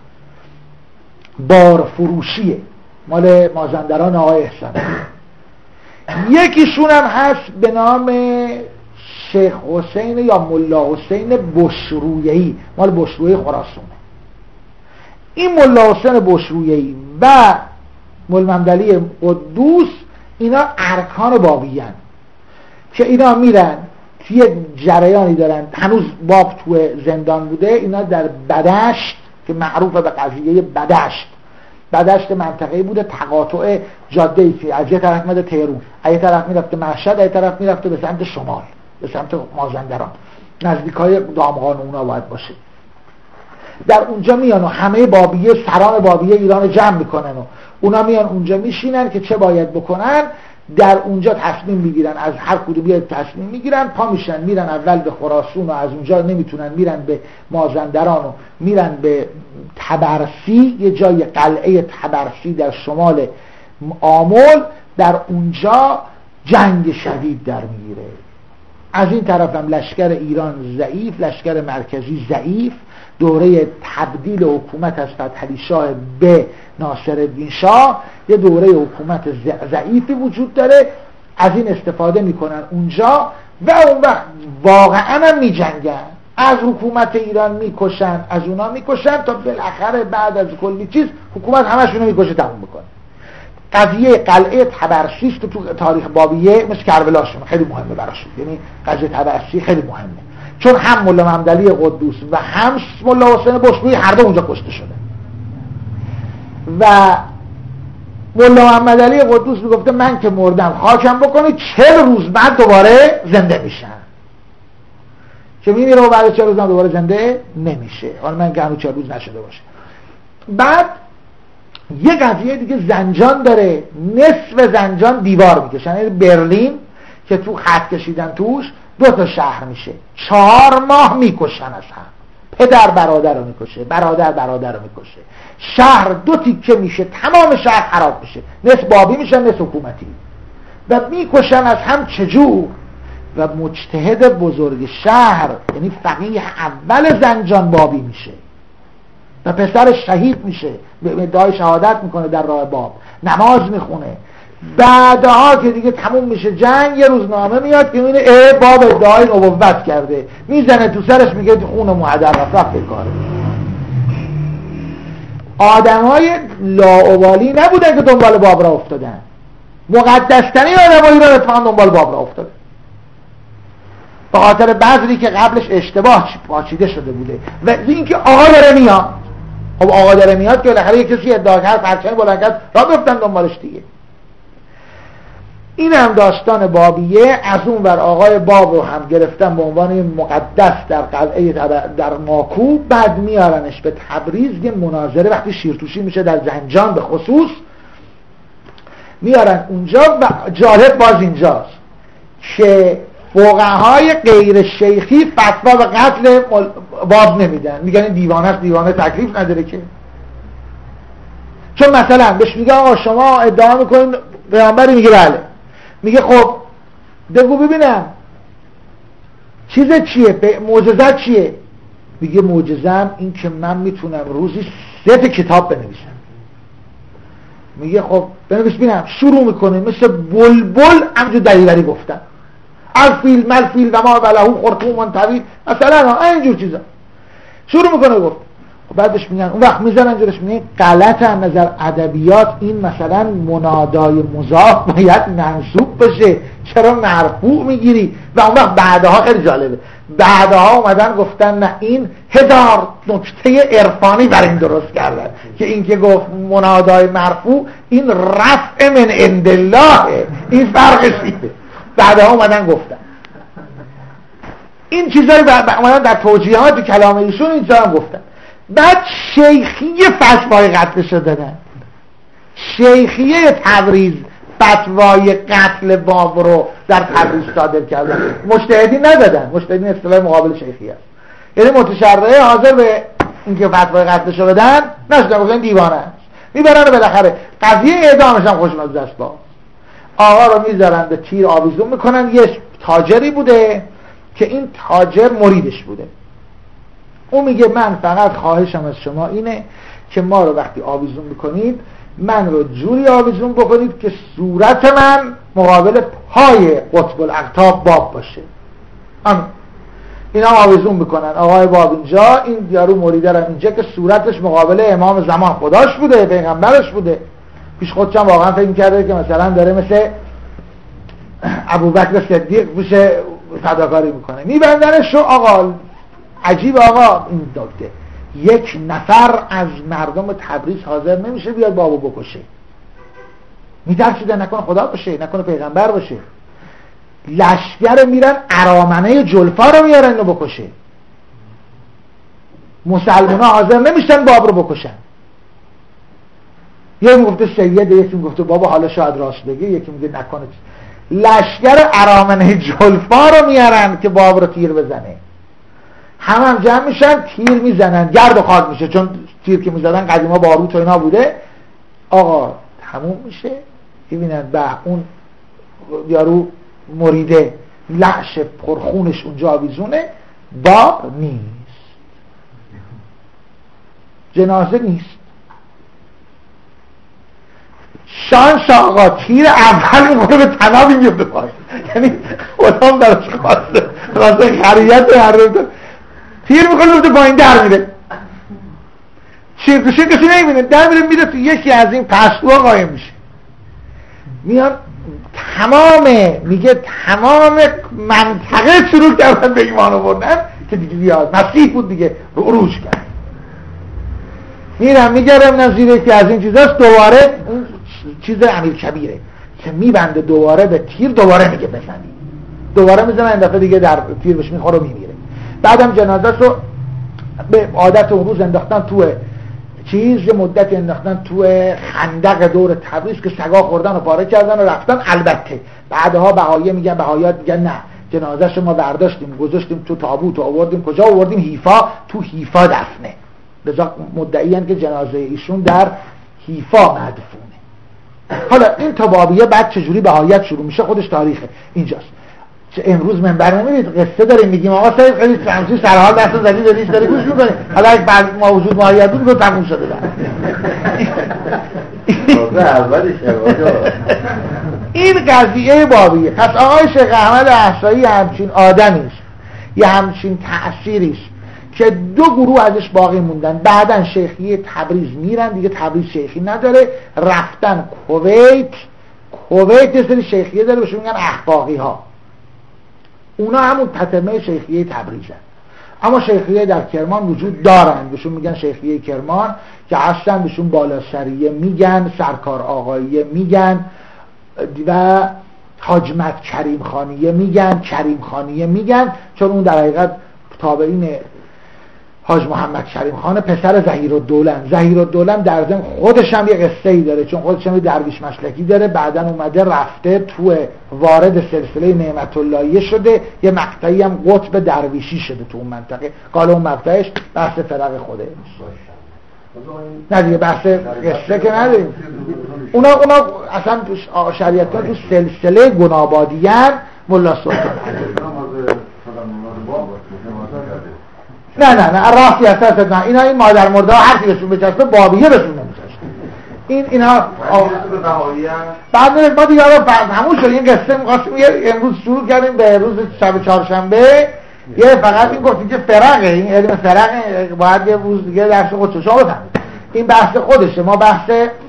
بار فروشیه، مال مازندران آقای احسان. یکیشون هم هست به نام شیخ حسین یا ملا حسین بشرویهی، مال بشرویه خراسانه. این ملا حسین بشرویهی و ملا محمد علی قدوس اینا ارکان بابیان که اینا میرن توی جریانی دارن، هنوز باب تو زندان بوده، اینا در بدشت که معروف به قضیه بدشت منطقه‌ای بوده، تقاطع جاده‌ای که از یه طرف میاد تهران، از یه طرف میرفته مشهد، از یه طرف میرفته به سمت شمال، به سمت مازندران، نزدیکای دامغان اونا باید باشه. در اونجا میان و همه بابیه، سران بابیه ایران جمع میکنن و اونا میان اونجا میشینن که چه باید بکنن. در اونجا تصمیم میگیرن، از هر کدومی تصمیم میگیرن، پا میشن میرن اول به خراسان و از اونجا نمیتونن میرن به مازندران و میرن به طبرسی، یه جای قلعه طبرسی در شمال آمل، در اونجا جنگ شدید در میگیره. از این طرف هم لشکر ایران ضعیف، لشکر مرکزی ضعیف، دوره تبدیل حکومت از فتحعلی شاه به ناصرالدین شاه، یه دوره حکومت ضعیفی وجود داره، از این استفاده میکنن اونجا و اون وقت واقعا هم میجنگن، از حکومت ایران میکشن، از اونا میکشن تا بالاخره بعد از کلی چیز حکومت همشونو میکشه تموم میکنه. قضیه قلعه طبرسی تو تاریخ بابیه مثل کربلا شما خیلی مهمه براش، یعنی قضیه طبرسی خیلی مهمه چون هم مولا محمدعلی قدوس و هم مولا حسین بشرویی هر دو اونجا کشته شده و مولا محمدعلی قدوس میگفته من که مردم خاکم بکنید 40 روز بعد دوباره زنده میشن، که میمیره و بعد 40 روز دوباره زنده نمیشه. حالا من که هنوز 40 روز نشده باشه. بعد یه قضیه دیگه زنجان داره، نصف زنجان دیوار میکشن، یعنی برلین که تو خط کشیدن توش 2 شهر میشه، 4 ماه میکشن از هم، پدر برادر رو میکشه، برادر برادر رو میکشه، شهر 2 تیکه میشه، تمام شهر خراب میشه، نصف بابی میشن نصف حکومتی و میکشن از هم. چجور؟ و مجتهد بزرگ شهر یعنی فقیه اول زنجان بابی میشه و پسرش شهید میشه، به ادعای شهادت میکنه در راه باب، نماز میخونه. بعدها که دیگه تموم میشه جنگ، یه روزنامه میاد که میبینه باب ادعای نبوت کرده، میزنه تو سرش، میگه خون معدل رفت به کاره. آدمای لاابالی نبودن که دنبال باب را افتادن، مقدسترین آدمایی را اتفاقا دنبال باب را افتاده، به خاطر بذری که قبلش اشتباه پاچیده شده بوده و اینکه آقا داره میاد. خب آقا داره میاد که بالاخره یک کسی ادعا کرد، پرچم بلند کرد، را بیفتن دنبالش دیگه. این هم داستان بابیه. از اون ور آقای باب رو هم گرفتن به عنوان مقدس در قلعه در ماکو، بعد میارنش به تبریز، یه مناظره وقتی شیرتوشی میشه در زنجان به خصوص میارن اونجا. و جالب باز اینجاست که فقهای غیر شیخی فتوا به قتل باب نمیدن، میگن این دیوانه است، دیوانه تکلیف نداره که. چون مثلا بهش میگه آقا شما ادعا میکنین پیامبری، میگه بله، میگه خب بگو ببینم چیز چیه، معجزه چیه؟ میگه معجزه‌ام این که من میتونم روزی 3 کتاب بنویسم. میگه خب بنویس ببینم. شروع میکنه مثل بلبل همجور دلیوری گفتن، الفیل ملفیل و ما بلهو خرطوم طویل، مثلا اینجور چیزا شروع میکنه گفت. بعد بهش میگن اون وقت میذارن جلوش، میگن غلط از نظر ادبیات این مثلا منادای مضاف باید منصوب بشه، چرا مرفوع میگیری؟ و اون وقت بعدها خیلی جالبه، بعدها اومدن گفتن نه این 1000 نکته عرفانی بر این درست کردن که این که گفت منادای مرفوع این رفع من عند الله، این فرقش اینه. بعدها اومدن گفتن این چیزایی اومدن در توجیهات کلام ایشون اینجا هم گفتن. بعد شیخیه فتوای قتلش دادن، شیخیه تبریز فتوای قتل باب رو در تبریز صادر کردن، مجتهدین ندادن. مجتهدین اصطلاح مقابل شیخیه است، یعنی متشرعه حاضر به اینکه فتوای قتلش رو بدن نشدن، گفتن دیوانه است، میبرن و بالاخره قضیه اعدامش هم خوشمزه است. با آقا رو میذارن به تیر آویزون میکنن. یه تاجری بوده که این تاجر مریدش بوده، اون میگه من فقط خواهشم از شما اینه که ما رو وقتی آویزون میکنید من رو جوری آویزون بکنید که صورت من مقابل پای قطب الاقطاب باب باشه. اینا آویزون میکنن آقای باب اینجا، این یارو مریده رو اینجا که صورتش مقابل امام زمان خداش بوده، پیغمبرش بوده. پیش خودشم واقعا فکر میکرده که مثلا داره مثل ابوبکر صدیق پیش فداکاری میکنه، میبندنش. آقا عجیب آقا این نکته، یک نفر از مردم تبریز حاضر نمیشه بیاد بابو بکشه، میترسیدن نکنه خدا باشه، نکنه پیغمبر باشه. لشگر میرن ارامنه جلفا رو میارن اینو بکشه. مسلمان ها حاضر نمیشن باب رو بکشن. یکی میگفته سید، یکی میگفته بابا حالا شاید راست بگه، یکی میگه نکنه. لشگر ارامنه جلفا رو میارن که باب رو تیر بزنه. هم جمع میشن، تیر میزنن، گرد و خاک میشه، چون تیر که میزدن قدیما باروت و اینا بوده. آقا تموم میشه، ببینن با اون یارو مریده لعش پرخونش اونجا آویزونه، باب نیست، جنازه نیست. شانس آقا تیر اول میخوره به تنابی میفته پایین، یعنی خودم درش خواسته خریت هر رو تیر میخوره میفته پایین، در میره، شیر کسی نمیبینه، در میره تو یکی از این پستوها قایم میشه. میان میگه تمام منطقه شروع کردن به ایمان آوردن که دیگه بیاد مسیح بود دیگه، رو عروج کرد. میرم میگرم زیر یکی از این چیزاست، دوباره اون چیز امیر کبیره که میبنده دوباره به تیر، دوباره میگه بزنی، دوباره میزنن، این دفعه دیگه در تیر بهش میخوره و میمیره. بعدم جنازه رو به عادت اون روز انداختن تو یه مدت انداختن تو خندق دور تبریز که سگا خوردن و پاره کردن و رفتن. البته بعدها بهاییات میگن نه، جنازه ما برداشتیم گذاشتیم تو تابوت و آوردیم کجا؟ آوردیم حیفا، تو حیفا دفنه. لذا مدعیان که جنازه ایشون در حیفا مدفونه. حالا این تبابیه بعد چجوری بهاییت شروع میشه خودش تاریخه اینجاست. امروز منبر نمیدید قصه داریم میگیم آقا سید خیلی شمسی سرحال دست زدی داریش داری گوش میکنی، حالا اگه بعد ما وجود ماهیت بود رو تموم شده دارم. این قضیه بابیه. پس آقای شیخ احمد احصایی همچین آدمیش، یه همچین تأثیریش که دو گروه ازش باقی موندن. بعدن شیخیه تبریز میرن دیگه، تبریز شیخی نداره، رفتن کویت یه سری شیخیه داره بهشون میگن احقاقی ها، اونا همون تتمه شیخیه تبریزن. اما شیخیه در کرمان وجود دارن، بهشون میگن شیخیه کرمان که اصلا بهشون بالاسریه میگن، سرکار آقاییه میگن و حاجمت کریم خانیه میگن، کریم خانیه میگن، چون اون در حقیقت تابعین حاج محمد کریم خان پسر ظهیرالدوله در ضمن خودش هم یه قصه‌ای داره، چون خودش هم درویش مسلکی داره، بعداً اومده رفته تو وارد سلسله نعمت اللهیه شده، یه مقطعی هم قطب درویشی شده تو اون منطقه. قال اون مقطعش بحث فرق خوده نه دیگه، بحث قصه که نداریم. اونا اصلا شریعت تو سلسله گنابادیان ملا سلطان نه راستی اساس نه، اینا این مادر مرده ها هرچی بهشون بچسته بابیه بهشون نمیچسته. اینا بعد ما دیگه همون شد. این قصه می‌خواستیم امروز شروع کردیم به روز شب چهارشنبه، یه فقط این گفتیم که فرقه، این علم فرقه باید یه روز دیگه درس خودش شما بفهمید. این بحث خودشه، ما بحث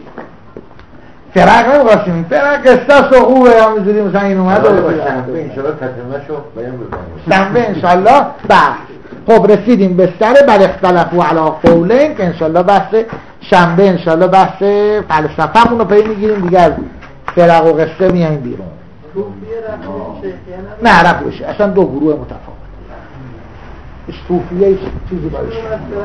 فرق نمی‌خواستیم. این فرق قصه و خوبه یا می‌ذاری مثلا این اومد و شنبه انشاءالله تتمه‌شو بیان بزنیم. شنبه انشاءالله بحث. خب رسیدیم به سر بل اختلفوا علی قولین که انشاءالله بحث شنبه، انشاءالله بحث فلسفه‌مون رو پی میگیریم دیگه، از فرق و قصه میایم بیرون. نه رفت بشه، اصلا دو گروه متفاوت. صوفیه چیزی باشه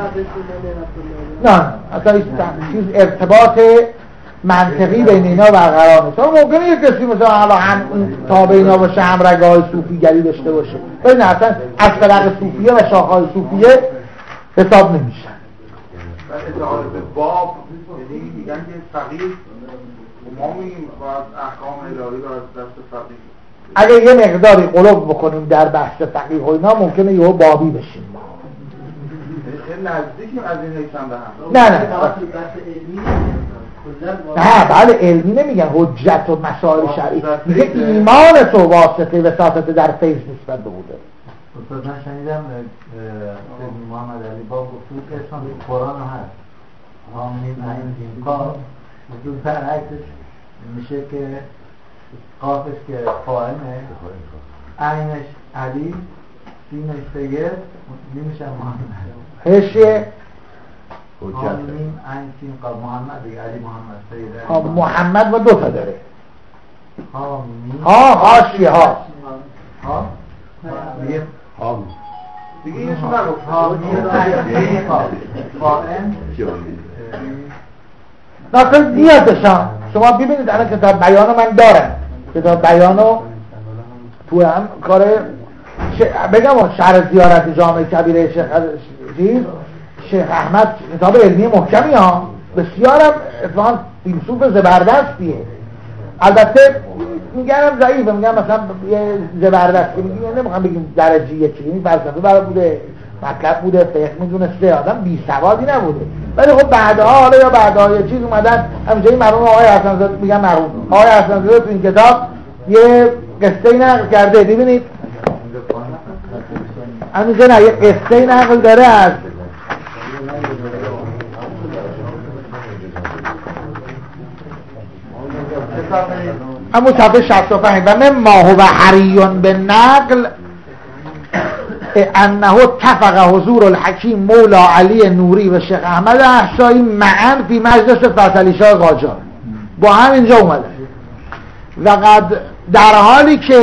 نه اصلا چیز ارتباط منطقی بین اینا برقرار نیست. ممکنه یک کسی مثلا هم تابع اینا باشه، هم رگه‌های صوفیگری داشته باشه، ولی نه اصلا از فرق صوفیه و شاخه‌های صوفیه حساب نمیشن. ادعای به باب یعنی میگن که فقیه ما میگیم باید احکام الهی رو از دست فقیه، اگه یه مقداری قلوب بکنیم در بحث فقیه و اینا ممکنه یهو بابی بشیم. نزدیکیم از این حکم به هم. نه بله علمی نمیگن حجت و مسائل شرعی، میگه ایمان تو واسطه وساطت در فیض نسبت به بوده. من شنیدم محمد علی باب گفتود که اسم قرآن هست حاملین این کار مثل برعکسش میشه که قافش که قائمه عینش علی، سینش سید، میشه محمد. هشه میم عین سین قاف محمد دیگه، علی محمد سید. محمد با 2 تا داره. ها هاشیه ها دیگه دیگه اینشو نگفت. ناصر میادشم. شما ببینید الان کتاب بیانو من دارم، کتاب بیانو تو هم کار بگم شرح زیارت جامع کبیره شیخ احمد کتاب علمی محکمی ها، بسیارم اتفاقا فیلسوف زبردستیه. البته میگم ضعیفه، میگم مثلا یه زبردستی، نمیخوام بگیم درجه یکی، فلسفه برای بوده، مطلب بوده، فقه میدونسته، آدم بی سوادی نبوده. ولی خب بعدها حالا یا بعدها یه چیز اومدن همینجوری مرحوم آقای حسن‌زاده، میگم مرحوم آقای حسن‌زاده تو این کتاب یه قصه نقل کرده، ببینید همینجا نه یه قصه نقل داره از اما صفحه 65 و من ما هو حریون به نقل انه اتفق حضور الحکیم مولا علی نوری و شیخ احمد احصایی معا فی مجلس فتحعلی شاه قاجار، با هم اینجا اومده و قد در حالی که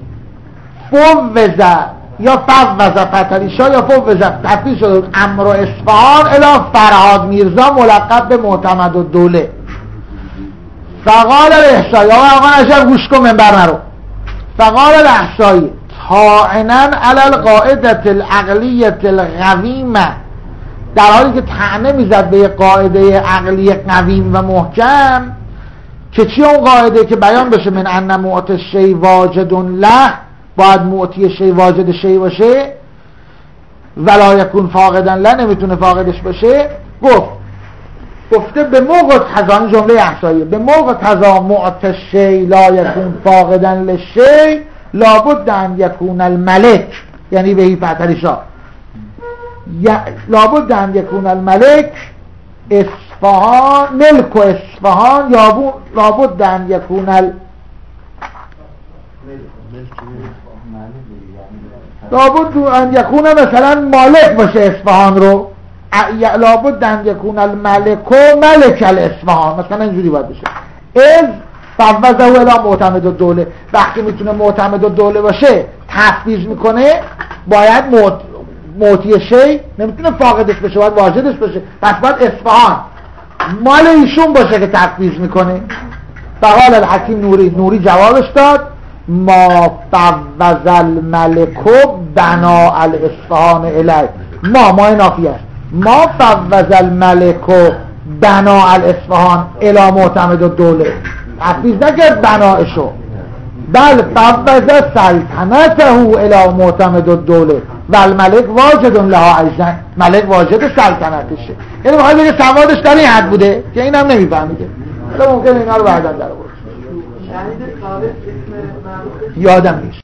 فوض یا فوض فتحعلی شاه یا فوض تفویض شد امر اصفهان الی فرهاد میرزا ملقب به معتمد الدوله. فقال الاحصایی، آقا نشب گوش کن منبر نرو. فقال الاحصایی طاعنا علی القاعده العقلیه القویمه، در حالی که طعنه میزد به قاعده عقلی قویم و محکم که چی اون قاعده که بیان بشه من ان معطی شی واجد له، باید معطی شی واجد شی باشه، ولا یکون فاقدا له، نمیتونه فاقدش باشه. گفته به موقع تضا، جمله احصاییه، به موقع تضا معطی شی لا یکون فاقدا لشی لابد ان یکون الملک، یعنی به فتحعلی شاه لابد ان یکون الملک اصفهان ملک و اصفهان، یا لابد ان یکون لابد ان یکون مثلا مالک باشه اصفهان رو، لابد ان یکون الملک و ملک الاصفهان، مثلا اینجوری باید بشه. از فوضه الی معتمد الدوله، وقتی میتونه معتمد الدوله باشه تفویض میکنه، باید معطی شی، نمیتونه فاقدش بشه، باید واجدش باشه، پس باید اصفهان مال ایشون باشه که تفویض میکنه. فقال الحکیم نوری جوابش داد ما فوض الملک بنا الاصفهان الی، ما نافیه است، ما فوض الملک بنا الاصفهان الی معتمد الدوله، تفویض نکرد بنایشو، بل فوض سلطنته الی معتمد الدوله و الملک واجد لها ایضا، ملک واجد سلطنتشه. یعنی میخواد بگه سوادش در این حد بوده که اینم نمیفهمیده، حالا ممکنه اینا رو بعداً در آورد، یادم نیست.